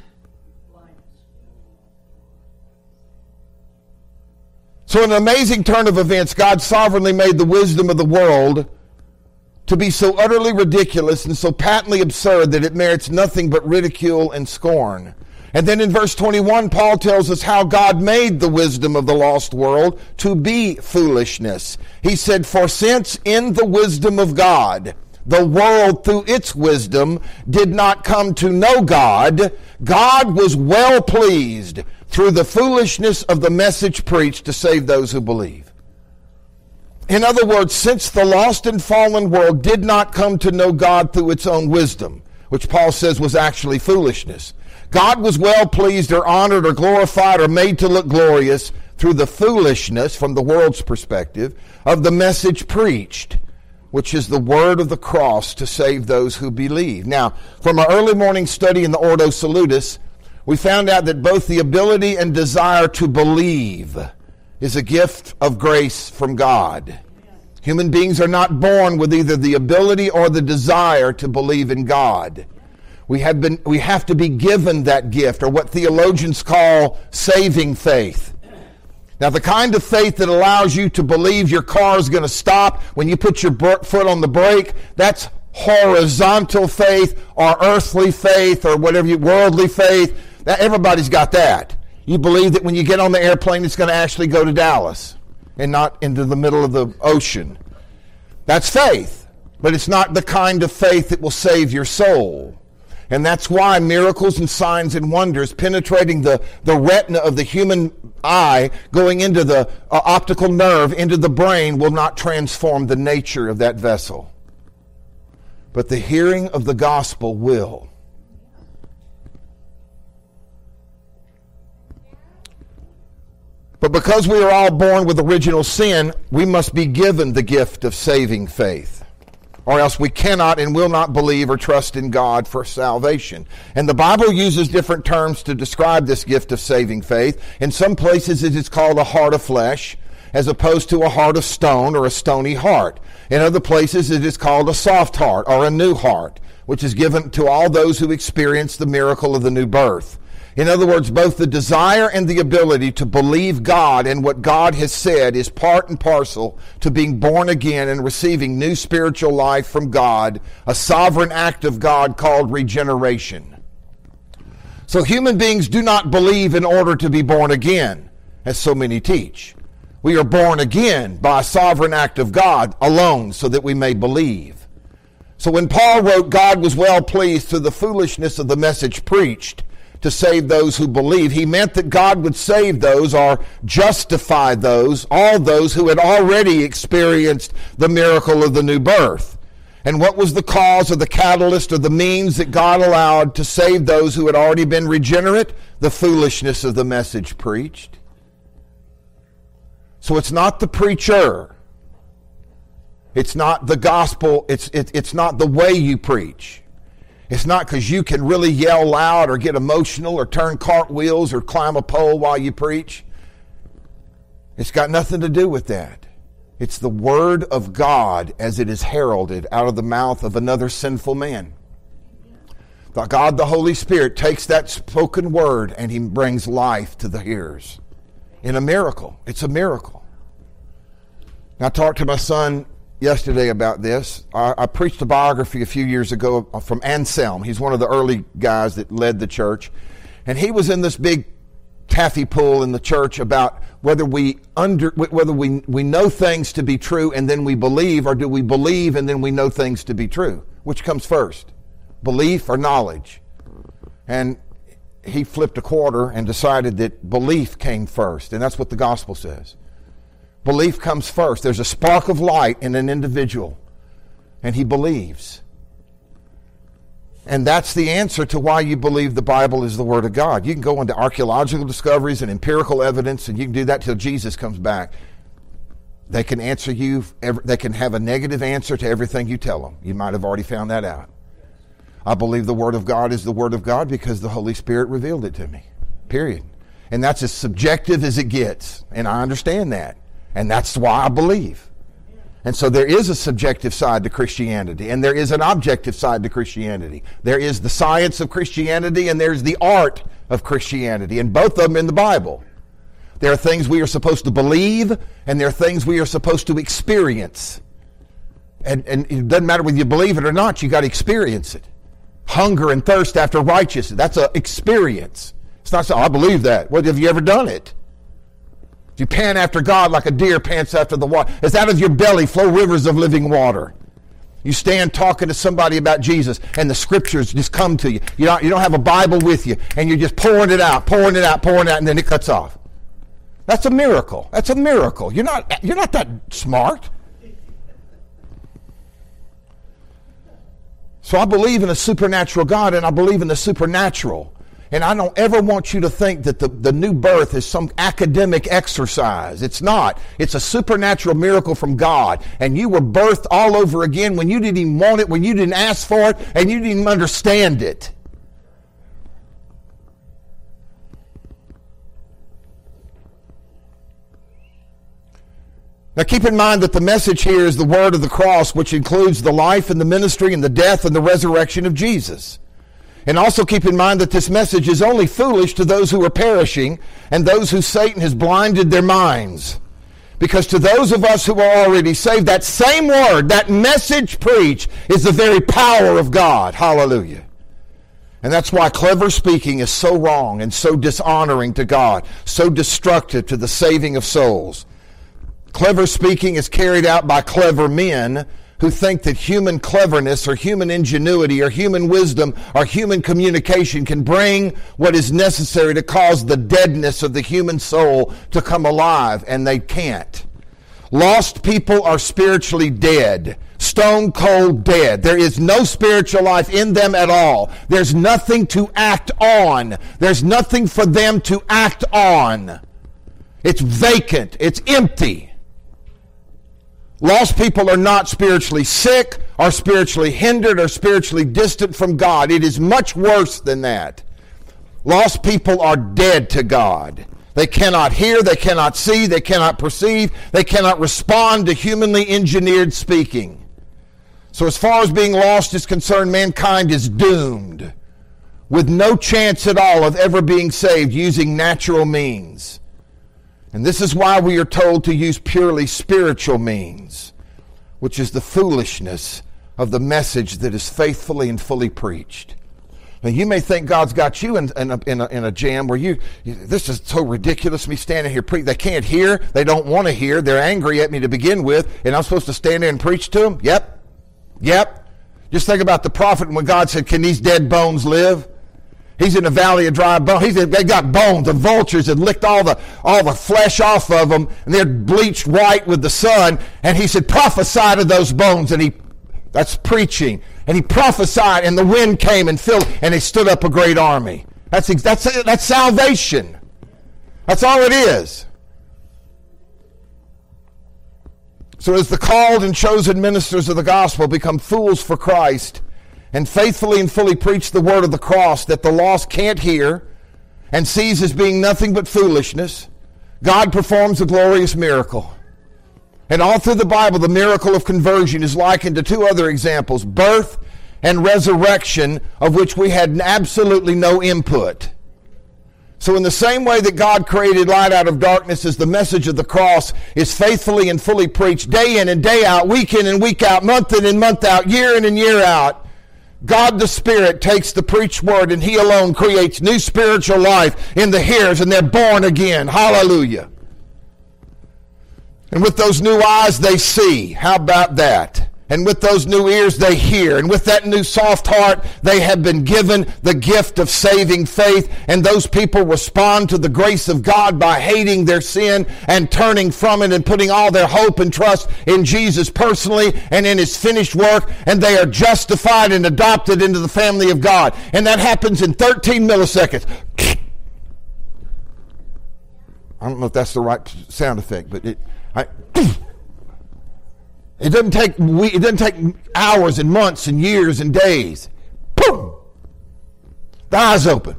So in an amazing turn of events, God sovereignly made the wisdom of the world to be so utterly ridiculous and so patently absurd that it merits nothing but ridicule and scorn. And then in verse 21, Paul tells us how God made the wisdom of the lost world to be foolishness. He said, for since in the wisdom of God, the world through its wisdom did not come to know God, God was well pleased through the foolishness of the message preached to save those who believe. In other words, since the lost and fallen world did not come to know God through its own wisdom, which Paul says was actually foolishness, God was well pleased or honored or glorified or made to look glorious through the foolishness, from the world's perspective, of the message preached, which is the word of the cross to save those who believe. Now, from our early morning study in the Ordo Salutis, we found out that both the ability and desire to believe is a gift of grace from God. Human beings are not born with either the ability or the desire to believe in God. We have to be given that gift, or what theologians call saving faith. Now, the kind of faith that allows you to believe your car is going to stop when you put your foot on the brake, that's horizontal faith or earthly faith or whatever, worldly faith. Everybody's got that. You believe that when you get on the airplane, it's going to actually go to Dallas and not into the middle of the ocean. That's faith, but it's not the kind of faith that will save your soul. And that's why miracles and signs and wonders penetrating the retina of the human eye, going into the optical nerve, into the brain, will not transform the nature of that vessel. But the hearing of the gospel will. But because we are all born with original sin, we must be given the gift of saving faith, or else we cannot and will not believe or trust in God for salvation. And the Bible uses different terms to describe this gift of saving faith. In some places it is called a heart of flesh, as opposed to a heart of stone or a stony heart. In other places it is called a soft heart or a new heart, which is given to all those who experience the miracle of the new birth. In other words, both the desire and the ability to believe God and what God has said is part and parcel to being born again and receiving new spiritual life from God, a sovereign act of God called regeneration. So human beings do not believe in order to be born again, as so many teach. We are born again by a sovereign act of God alone so that we may believe. So when Paul wrote, God was well pleased through the foolishness of the message preached, to save those who believe, he meant that God would save those or justify those, all those who had already experienced the miracle of the new birth. And what was the cause or the catalyst or the means that God allowed to save those who had already been regenerate? The foolishness of the message preached. So it's not the preacher. It's not the gospel. It's not the way you preach. It's not because you can really yell loud or get emotional or turn cartwheels or climb a pole while you preach. It's got nothing to do with that. It's the word of God as it is heralded out of the mouth of another sinful man. God, the Holy Spirit, takes that spoken word and he brings life to the hearers in a miracle. It's a miracle. Now, I talked to my son yesterday about this. I preached a biography a few years ago from Anselm. He's one of the early guys that led the church. And he was in this big taffy pool in the church about whether we know things to be true and then we believe, or do we believe and then we know things to be true? Which comes first, belief or knowledge? And he flipped a quarter and decided that belief came first, and that's what the gospel says. Belief comes first. There's a spark of light in an individual, and he believes. And that's the answer to why you believe the Bible is the Word of God. You can go into archaeological discoveries and empirical evidence, and you can do that till Jesus comes back. They can answer you, they can have a negative answer to everything you tell them. You might have already found that out. I believe the Word of God is the Word of God because the Holy Spirit revealed it to me. Period. And that's as subjective as it gets. And I understand that. And that's why I believe. And so there is a subjective side to Christianity, and there is an objective side to Christianity. There is the science of Christianity, and there's the art of Christianity, and both of them in the Bible. There are things we are supposed to believe, and there are things we are supposed to experience. And it doesn't matter whether you believe it or not, you got to experience it. Hunger and thirst after righteousness, that's an experience. It's not so, I believe that. Well, have you ever done it? Do you pant after God like a deer pants after the water? As out of your belly flow rivers of living water. You stand talking to somebody about Jesus, and the scriptures just come to you. You don't have a Bible with you, and you're just pouring it out, and then it cuts off. That's a miracle. That's a miracle. You're not that smart. So I believe in a supernatural God, and I believe in the supernatural. And I don't ever want you to think that the new birth is some academic exercise. It's not. It's a supernatural miracle from God. And you were birthed all over again when you didn't even want it, when you didn't ask for it, and you didn't even understand it. Now keep in mind that the message here is the word of the cross, which includes the life and the ministry and the death and the resurrection of Jesus. And also keep in mind that this message is only foolish to those who are perishing and those who Satan has blinded their minds. Because to those of us who are already saved, that same word, that message preached, is the very power of God. Hallelujah. And that's why clever speaking is so wrong and so dishonoring to God, so destructive to the saving of souls. Clever speaking is carried out by clever men who think that human cleverness or human ingenuity or human wisdom or human communication can bring what is necessary to cause the deadness of the human soul to come alive, and they can't. Lost people are spiritually dead, stone cold dead. There is no spiritual life in them at all. There's nothing to act on. There's nothing for them to act on. It's vacant. It's empty. Lost people are not spiritually sick or spiritually hindered or spiritually distant from God. It is much worse than that. Lost people are dead to God. They cannot hear, they cannot see, they cannot perceive, they cannot respond to humanly engineered speaking. So as far as being lost is concerned, mankind is doomed, with no chance at all of ever being saved using natural means. And this is why we are told to use purely spiritual means, which is the foolishness of the message that is faithfully and fully preached. Now, you may think God's got you in a jam where this is so ridiculous, me standing here preaching. They can't hear. They don't want to hear. They're angry at me to begin with, and I'm supposed to stand there and preach to them? Yep. Just think about the prophet when God said, can these dead bones live? He's in a valley of dry bones. They got bones. The vultures had licked all the flesh off of them, and they're bleached white with the sun. And he said, prophesy to those bones. And that's preaching. And he prophesied, and the wind came and filled, and they stood up a great army. That's salvation. That's all it is. So as the called and chosen ministers of the gospel become fools for Christ, and faithfully and fully preach the word of the cross that the lost can't hear and sees as being nothing but foolishness, God performs a glorious miracle. And all through the Bible, the miracle of conversion is likened to two other examples, birth and resurrection, of which we had absolutely no input. So in the same way that God created light out of darkness, as the message of the cross is faithfully and fully preached day in and day out, week in and week out, month in and month out, year in and year out, God the Spirit takes the preached word, and He alone creates new spiritual life in the hearers, and they're born again. Hallelujah. And with those new eyes they see. How about that? And with those new ears they hear. And with that new soft heart they have been given the gift of saving faith. And those people respond to the grace of God by hating their sin and turning from it and putting all their hope and trust in Jesus personally and in His finished work. And they are justified and adopted into the family of God. And that happens in 13 milliseconds. I don't know if that's the right sound effect, but it doesn't take hours and months and years and days. Boom! The eyes open.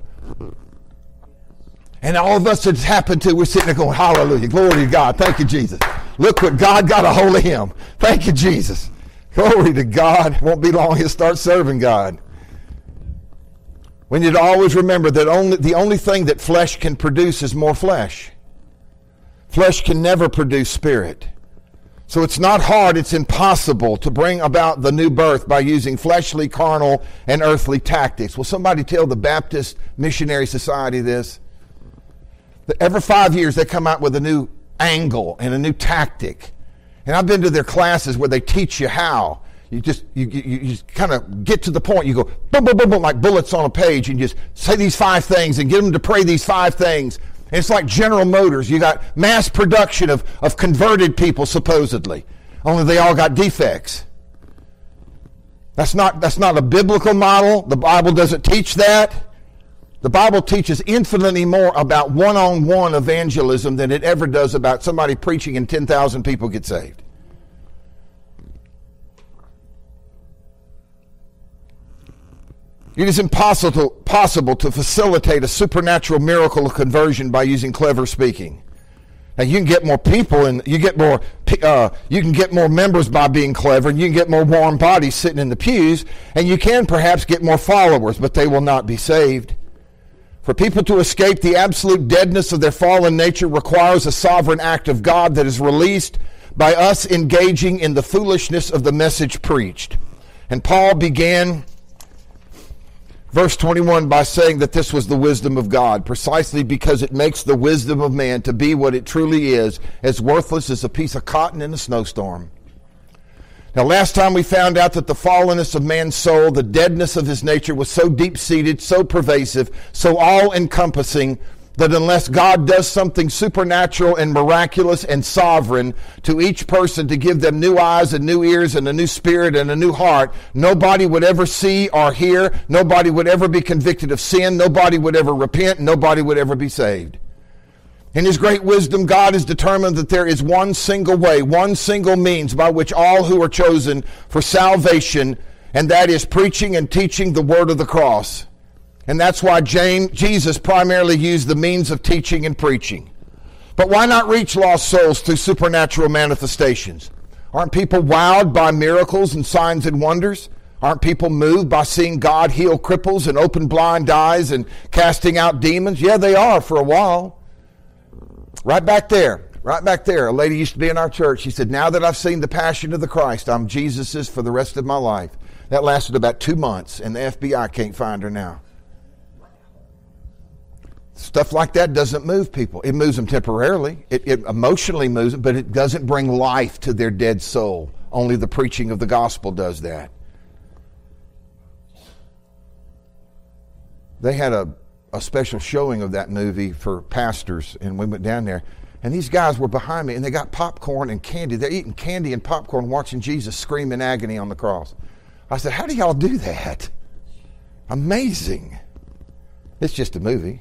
And all of us it's happened to, we're sitting there going, hallelujah, glory to God, thank you, Jesus. Look what God got a hold of him. Thank you, Jesus. Glory to God. Won't be long he'll start serving God. We need to always remember that the only thing that flesh can produce is more flesh. Flesh can never produce spirit. So it's not hard, it's impossible to bring about the new birth by using fleshly, carnal, and earthly tactics. Will somebody tell the Baptist Missionary Society this? That every 5 years they come out with a new angle and a new tactic. And I've been to their classes where they teach you how. You just kind of get to the point. You go boom, boom, boom, boom, like bullets on a page, and just say these 5 things and get them to pray these 5 things. And it's like General Motors. You got mass production of converted people, supposedly. Only they all got defects. That's not a biblical model. The Bible doesn't teach that. The Bible teaches infinitely more about one-on-one evangelism than it ever does about somebody preaching and 10,000 people get saved. It is impossible to facilitate a supernatural miracle of conversion by using clever speaking. Now you can get more people and you can get more members by being clever, and you can get more warm bodies sitting in the pews, and you can perhaps get more followers, but they will not be saved. For people to escape the absolute deadness of their fallen nature requires a sovereign act of God that is released by us engaging in the foolishness of the message preached. And Paul began verse 21 by saying that this was the wisdom of God, precisely because it makes the wisdom of man to be what it truly is, as worthless as a piece of cotton in a snowstorm. Now, last time we found out that the fallenness of man's soul, the deadness of his nature, was so deep-seated, so pervasive, so all-encompassing, that unless God does something supernatural and miraculous and sovereign to each person to give them new eyes and new ears and a new spirit and a new heart, nobody would ever see or hear, nobody would ever be convicted of sin, nobody would ever repent, nobody would ever be saved. In his great wisdom, God has determined that there is one single way, one single means by which all who are chosen for salvation, and that is preaching and teaching the word of the cross. And that's why Jesus primarily used the means of teaching and preaching. But why not reach lost souls through supernatural manifestations? Aren't people wowed by miracles and signs and wonders? Aren't people moved by seeing God heal cripples and open blind eyes and casting out demons? Yeah, they are for a while. Right back there, a lady used to be in our church. She said, now that I've seen the Passion of the Christ, I'm Jesus's for the rest of my life. That lasted about 2 months, and the FBI can't find her now. Stuff like that doesn't move people. It moves them temporarily. It emotionally moves them, but it doesn't bring life to their dead soul. Only the preaching of the gospel does that. They had a special showing of that movie for pastors, and we went down there, and these guys were behind me, and they got popcorn and candy. They're eating candy and popcorn, watching Jesus scream in agony on the cross. I said, how do y'all do that? Amazing. It's just a movie.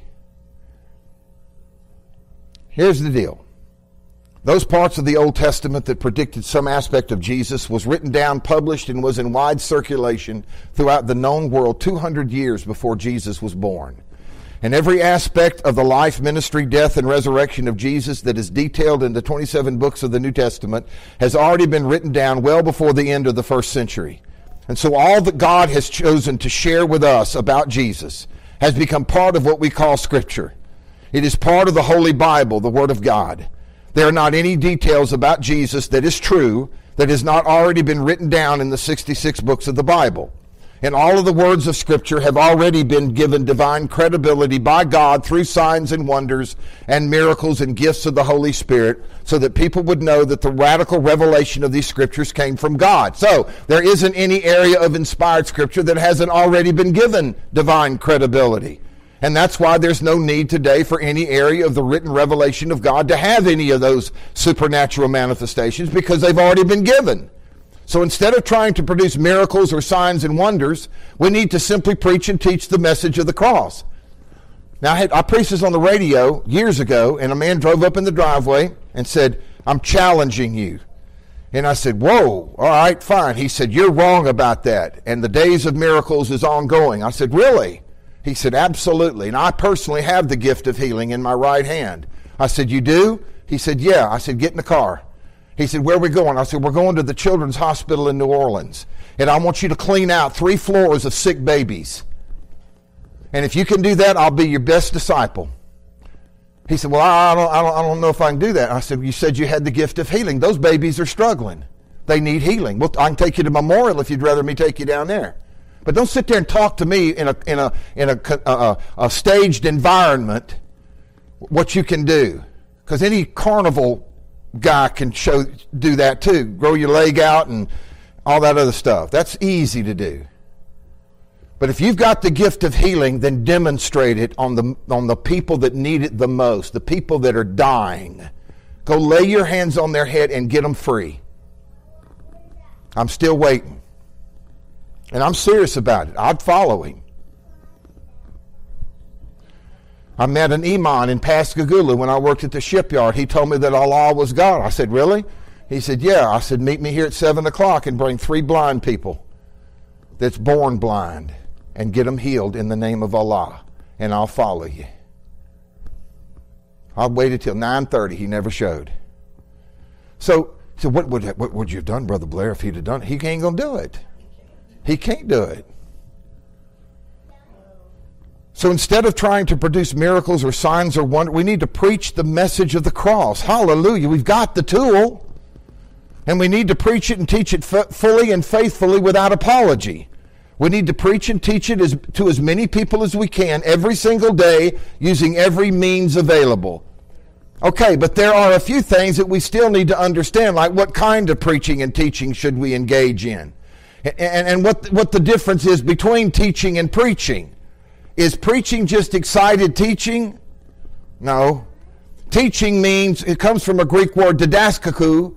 Here's the deal. Those parts of the Old Testament that predicted some aspect of Jesus was written down, published, and was in wide circulation throughout the known world 200 years before Jesus was born. And every aspect of the life, ministry, death, and resurrection of Jesus that is detailed in the 27 books of the New Testament has already been written down well before the end of the first century. And so all that God has chosen to share with us about Jesus has become part of what we call Scripture. It is part of the Holy Bible, the Word of God. There are not any details about Jesus that is true that has not already been written down in the 66 books of the Bible. And all of the words of Scripture have already been given divine credibility by God through signs and wonders and miracles and gifts of the Holy Spirit, so that people would know that the radical revelation of these Scriptures came from God. So there isn't any area of inspired Scripture that hasn't already been given divine credibility. And that's why there's no need today for any area of the written revelation of God to have any of those supernatural manifestations, because they've already been given. So instead of trying to produce miracles or signs and wonders, we need to simply preach and teach the message of the cross. Now, I preached this on the radio years ago, and a man drove up in the driveway and said, I'm challenging you. And I said, whoa, all right, fine. He said, you're wrong about that, and the days of miracles is ongoing. I said, really? He said, absolutely. And I personally have the gift of healing in my right hand. I said, you do? He said, yeah. I said, get in the car. He said, where are we going? I said, we're going to the Children's Hospital in New Orleans. And I want you to clean out 3 floors of sick babies. And if you can do that, I'll be your best disciple. He said, well, I don't know if I can do that. I said, you said you had the gift of healing. Those babies are struggling. They need healing. Well, I can take you to Memorial if you'd rather me take you down there. But don't sit there and talk to me in a staged environment what you can do. Because any carnival guy can do that too. Grow your leg out and all that other stuff. That's easy to do. But if you've got the gift of healing, then demonstrate it on the people that need it the most, the people that are dying. Go lay your hands on their head and get them free. I'm still waiting. And I'm serious about it. I'd follow him. I met an imam in Pascagoula when I worked at the shipyard. He told me that Allah was God. I said, really? He said, yeah. I said, meet me here at 7 o'clock and bring 3 blind people that's born blind and get them healed in the name of Allah, and I'll follow you. I waited till 9:30. He never showed. So what would you have done, Brother Blair, if he'd have done it? He ain't going to do it. He can't do it. So instead of trying to produce miracles or signs or wonder, we need to preach the message of the cross. Hallelujah. We've got the tool. And we need to preach it and teach it fully and faithfully without apology. We need to preach and teach it to as many people as we can every single day using every means available. Okay, but there are a few things that we still need to understand, like what kind of preaching and teaching should we engage in? And what the difference is between teaching and preaching. Is preaching just excited teaching? No. Teaching means, it comes from a Greek word, didaskakou.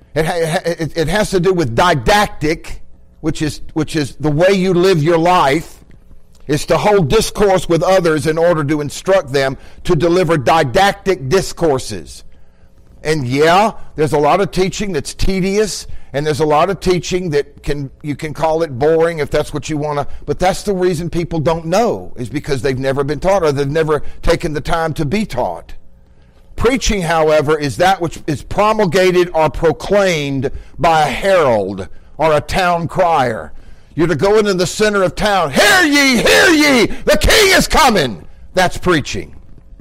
It has to do with didactic, which is the way you live your life, is to hold discourse with others in order to instruct them to deliver didactic discourses. And yeah, there's a lot of teaching that's tedious, and there's a lot of teaching that you can call it boring if that's what you want to, but that's the reason people don't know, is because they've never been taught or they've never taken the time to be taught. Preaching, however, is that which is promulgated or proclaimed by a herald or a town crier. You're to go into the center of town, hear ye, the king is coming. That's preaching.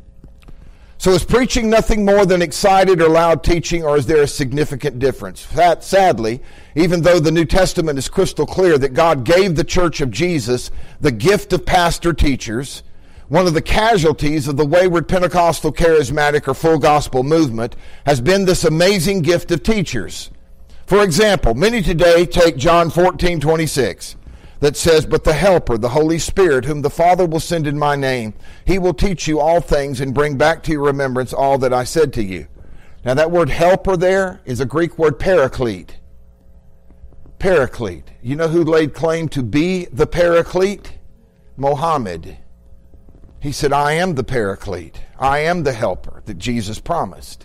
So is preaching nothing more than excited or loud teaching, or is there a significant difference? Sadly, even though the New Testament is crystal clear that God gave the Church of Jesus the gift of pastor teachers, one of the casualties of the wayward Pentecostal charismatic or full gospel movement has been this amazing gift of teachers. For example, many today take John 14:26. That says, but the Helper, the Holy Spirit, whom the Father will send in my name, he will teach you all things and bring back to your remembrance all that I said to you. Now that word helper there is a Greek word paraclete. Paraclete. You know who laid claim to be the paraclete? Mohammed. He said, I am the paraclete. I am the helper that Jesus promised.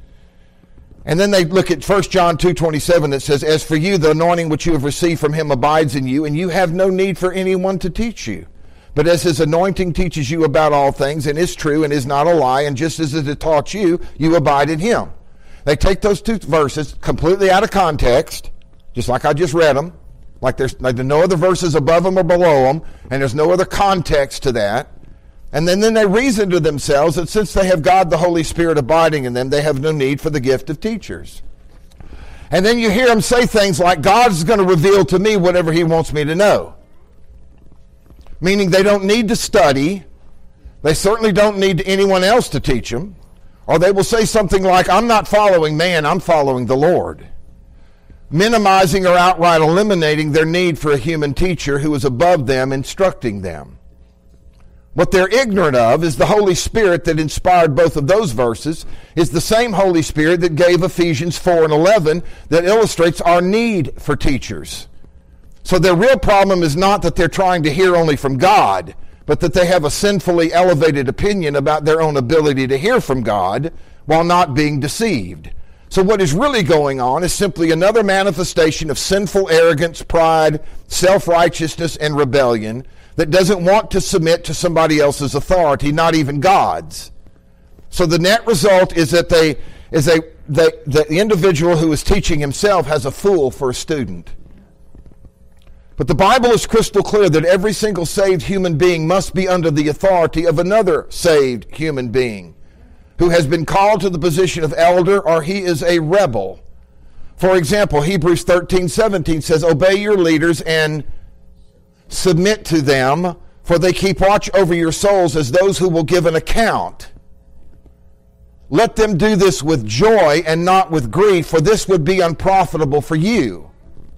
And then they look at 1 John 2:27 that says, as for you, the anointing which you have received from him abides in you, and you have no need for anyone to teach you. But as his anointing teaches you about all things, and is true and is not a lie, and just as it has taught you, you abide in him. They take those two verses completely out of context, just like I just read them, like there's no other verses above them or below them, and there's no other context to that. And then they reason to themselves that since they have God the Holy Spirit abiding in them, they have no need for the gift of teachers. And then you hear them say things like, God is going to reveal to me whatever he wants me to know. Meaning they don't need to study. They certainly don't need anyone else to teach them. Or they will say something like, I'm not following man, I'm following the Lord. Minimizing or outright eliminating their need for a human teacher who is above them, instructing them. What they're ignorant of is the Holy Spirit that inspired both of those verses is the same Holy Spirit that gave Ephesians 4:11 that illustrates our need for teachers. So their real problem is not that they're trying to hear only from God, but that they have a sinfully elevated opinion about their own ability to hear from God while not being deceived. So what is really going on is simply another manifestation of sinful arrogance, pride, self-righteousness, and rebellion that doesn't want to submit to somebody else's authority, not even God's. So the net result is that the individual who is teaching himself has a fool for a student. But the Bible is crystal clear that every single saved human being must be under the authority of another saved human being. who has been called to the position of elder, or he is a rebel. For example, Hebrews 13:17 says, obey your leaders and submit to them, for they keep watch over your souls as those who will give an account. Let them do this with joy and not with grief, for this would be unprofitable for you.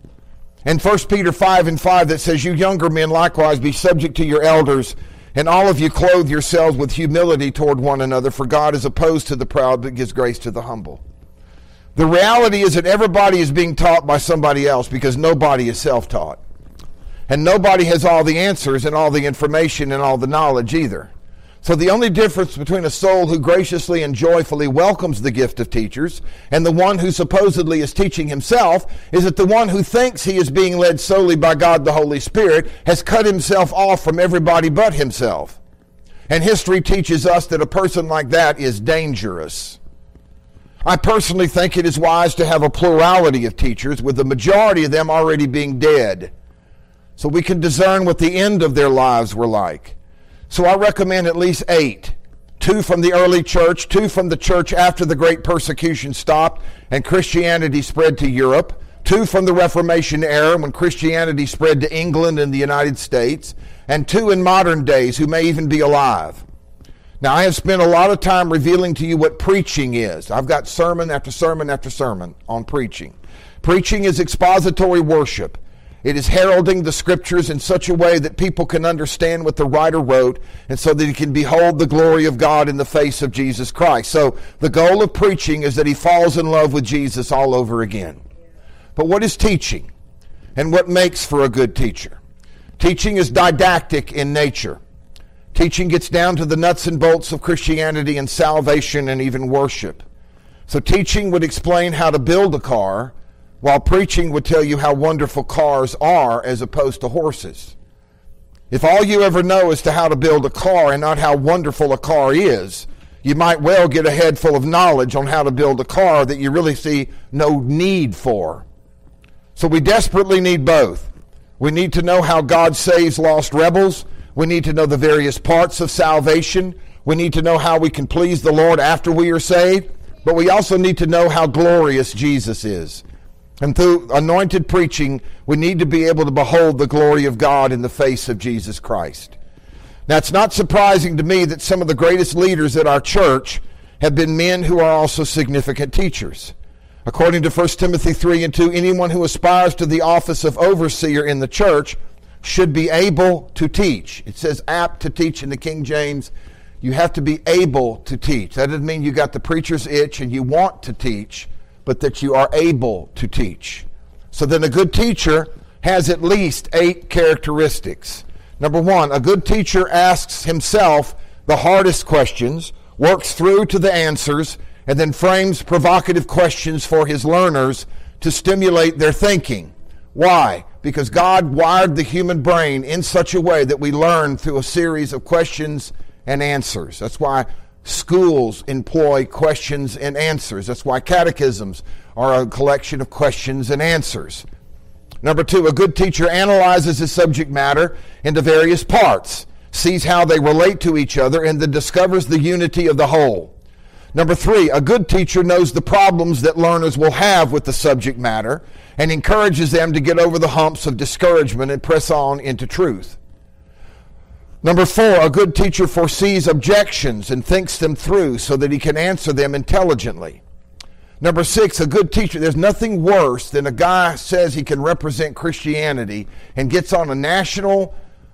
And 1 Peter 5:5 that says, you younger men likewise be subject to your elders, and all of you clothe yourselves with humility toward one another, for God is opposed to the proud but gives grace to the humble. The reality is that everybody is being taught by somebody else because nobody is self-taught. And nobody has all the answers and all the information and all the knowledge either. So the only difference between a soul who graciously and joyfully welcomes the gift of teachers and the one who supposedly is teaching himself is that the one who thinks he is being led solely by God the Holy Spirit has cut himself off from everybody but himself. And history teaches us that a person like that is dangerous. I personally think it is wise to have a plurality of teachers, with the majority of them already being dead, so we can discern what the end of their lives were like. So I recommend at least 8. 2 from the early church, 2 from the church after the great persecution stopped and Christianity spread to Europe, 2 from the Reformation era when Christianity spread to England and the United States, and 2 in modern days who may even be alive. Now, I have spent a lot of time revealing to you what preaching is. I've got sermon after sermon after sermon on preaching. Preaching is expository worship. It is heralding the scriptures in such a way that people can understand what the writer wrote, and so that he can behold the glory of God in the face of Jesus Christ. So the goal of preaching is that he falls in love with Jesus all over again. But what is teaching? And what makes for a good teacher? Teaching is didactic in nature. Teaching gets down to the nuts and bolts of Christianity and salvation and even worship. So teaching would explain how to build a car, while preaching would tell you how wonderful cars are as opposed to horses. If all you ever know is to how to build a car and not how wonderful a car is, you might well get a head full of knowledge on how to build a car that you really see no need for. So we desperately need both. We need to know how God saves lost rebels. We need to know the various parts of salvation. We need to know how we can please the Lord after we are saved. But we also need to know how glorious Jesus is. And through anointed preaching, we need to be able to behold the glory of God in the face of Jesus Christ. Now, it's not surprising to me that some of the greatest leaders at our church have been men who are also significant teachers. According to 1 Timothy 3:2, anyone who aspires to the office of overseer in the church should be able to teach. It says apt to teach in the King James. You have to be able to teach. That doesn't mean you got the preacher's itch and you want to teach, but that you are able to teach. So then a good teacher has at least 8 characteristics. Number 1, a good teacher asks himself the hardest questions, works through to the answers, and then frames provocative questions for his learners to stimulate their thinking. Why? Because God wired the human brain in such a way that we learn through a series of questions and answers. That's why schools employ questions and answers. That's why catechisms are a collection of questions and answers. Number 2, a good teacher analyzes his subject matter into various parts, sees how they relate to each other, and then discovers the unity of the whole. Number 3, a good teacher knows the problems that learners will have with the subject matter and encourages them to get over the humps of discouragement and press on into truth. Number 4, a good teacher foresees objections and thinks them through so that he can answer them intelligently. Number 6, a good teacher, there's nothing worse than a guy says he can represent Christianity and gets on a national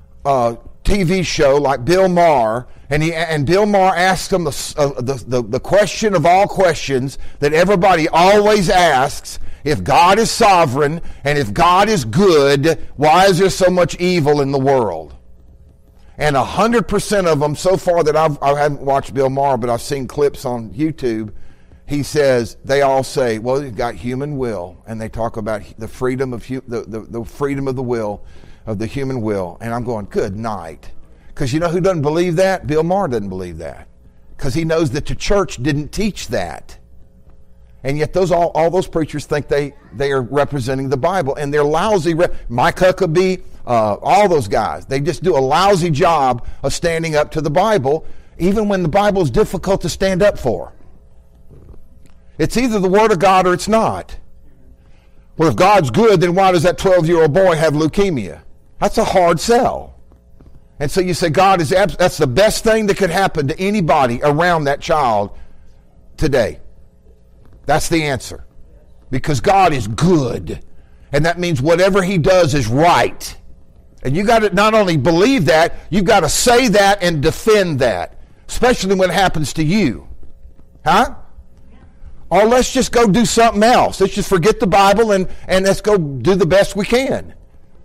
TV show like Bill Maher, and Bill Maher asks him the question of all questions that everybody always asks. If God is sovereign and if God is good, why is there so much evil in the world? And 100% of them so far that I haven't watched Bill Maher, but I've seen clips on YouTube. He says, they all say, well, you've got human will, and they talk about the freedom of the freedom of the will, of the human will. And I'm going, good night. Because you know who doesn't believe that? Bill Maher doesn't believe that. Because he knows that the church didn't teach that. And yet all those preachers think they are representing the Bible. And they're lousy. Mike Huckabee, all those guys. They just do a lousy job of standing up to the Bible. even when the Bible is difficult to stand up for. It's either the Word of God or it's not. Well, if God's good, then why does that 12-year-old boy have leukemia? That's a hard sell. And so you say, God is that's the best thing that could happen to anybody around that child today. That's the answer. Because God is good. And that means whatever he does is right. And you got to not only believe that, you've got to say that and defend that. Especially when it happens to you. Huh? Or let's just go do something else. Let's just forget the Bible and let's go do the best we can.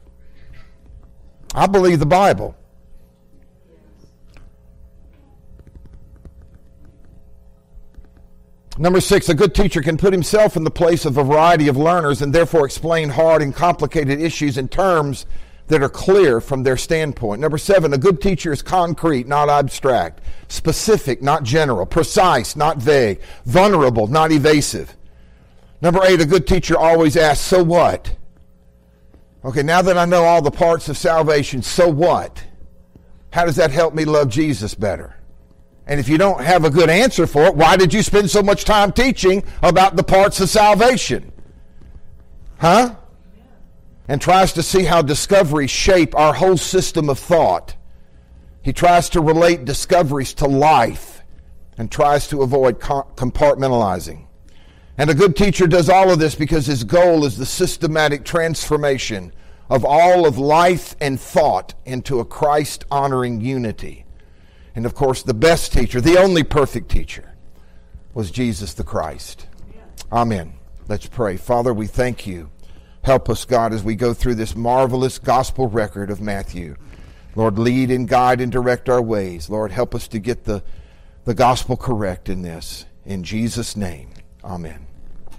I believe the Bible. Number 6, a good teacher can put himself in the place of a variety of learners and therefore explain hard and complicated issues in terms that are clear from their standpoint. Number 7, a good teacher is concrete, not abstract, specific, not general, precise, not vague, vulnerable, not evasive. Number 8, a good teacher always asks, so what? Okay, now that I know all the parts of salvation, so what? How does that help me love Jesus better? And if you don't have a good answer for it, why did you spend so much time teaching about the parts of salvation? Huh? And tries to see how discoveries shape our whole system of thought. He tries to relate discoveries to life and tries to avoid compartmentalizing. And a good teacher does all of this because his goal is the systematic transformation of all of life and thought into a Christ-honoring unity. And of course, the best teacher, the only perfect teacher, was Jesus the Christ. Amen. Let's pray. Father, we thank you. Help us, God, as we go through this marvelous gospel record of Matthew. Lord, lead and guide and direct our ways. Lord, help us to get the gospel correct in this. In Jesus' name, amen.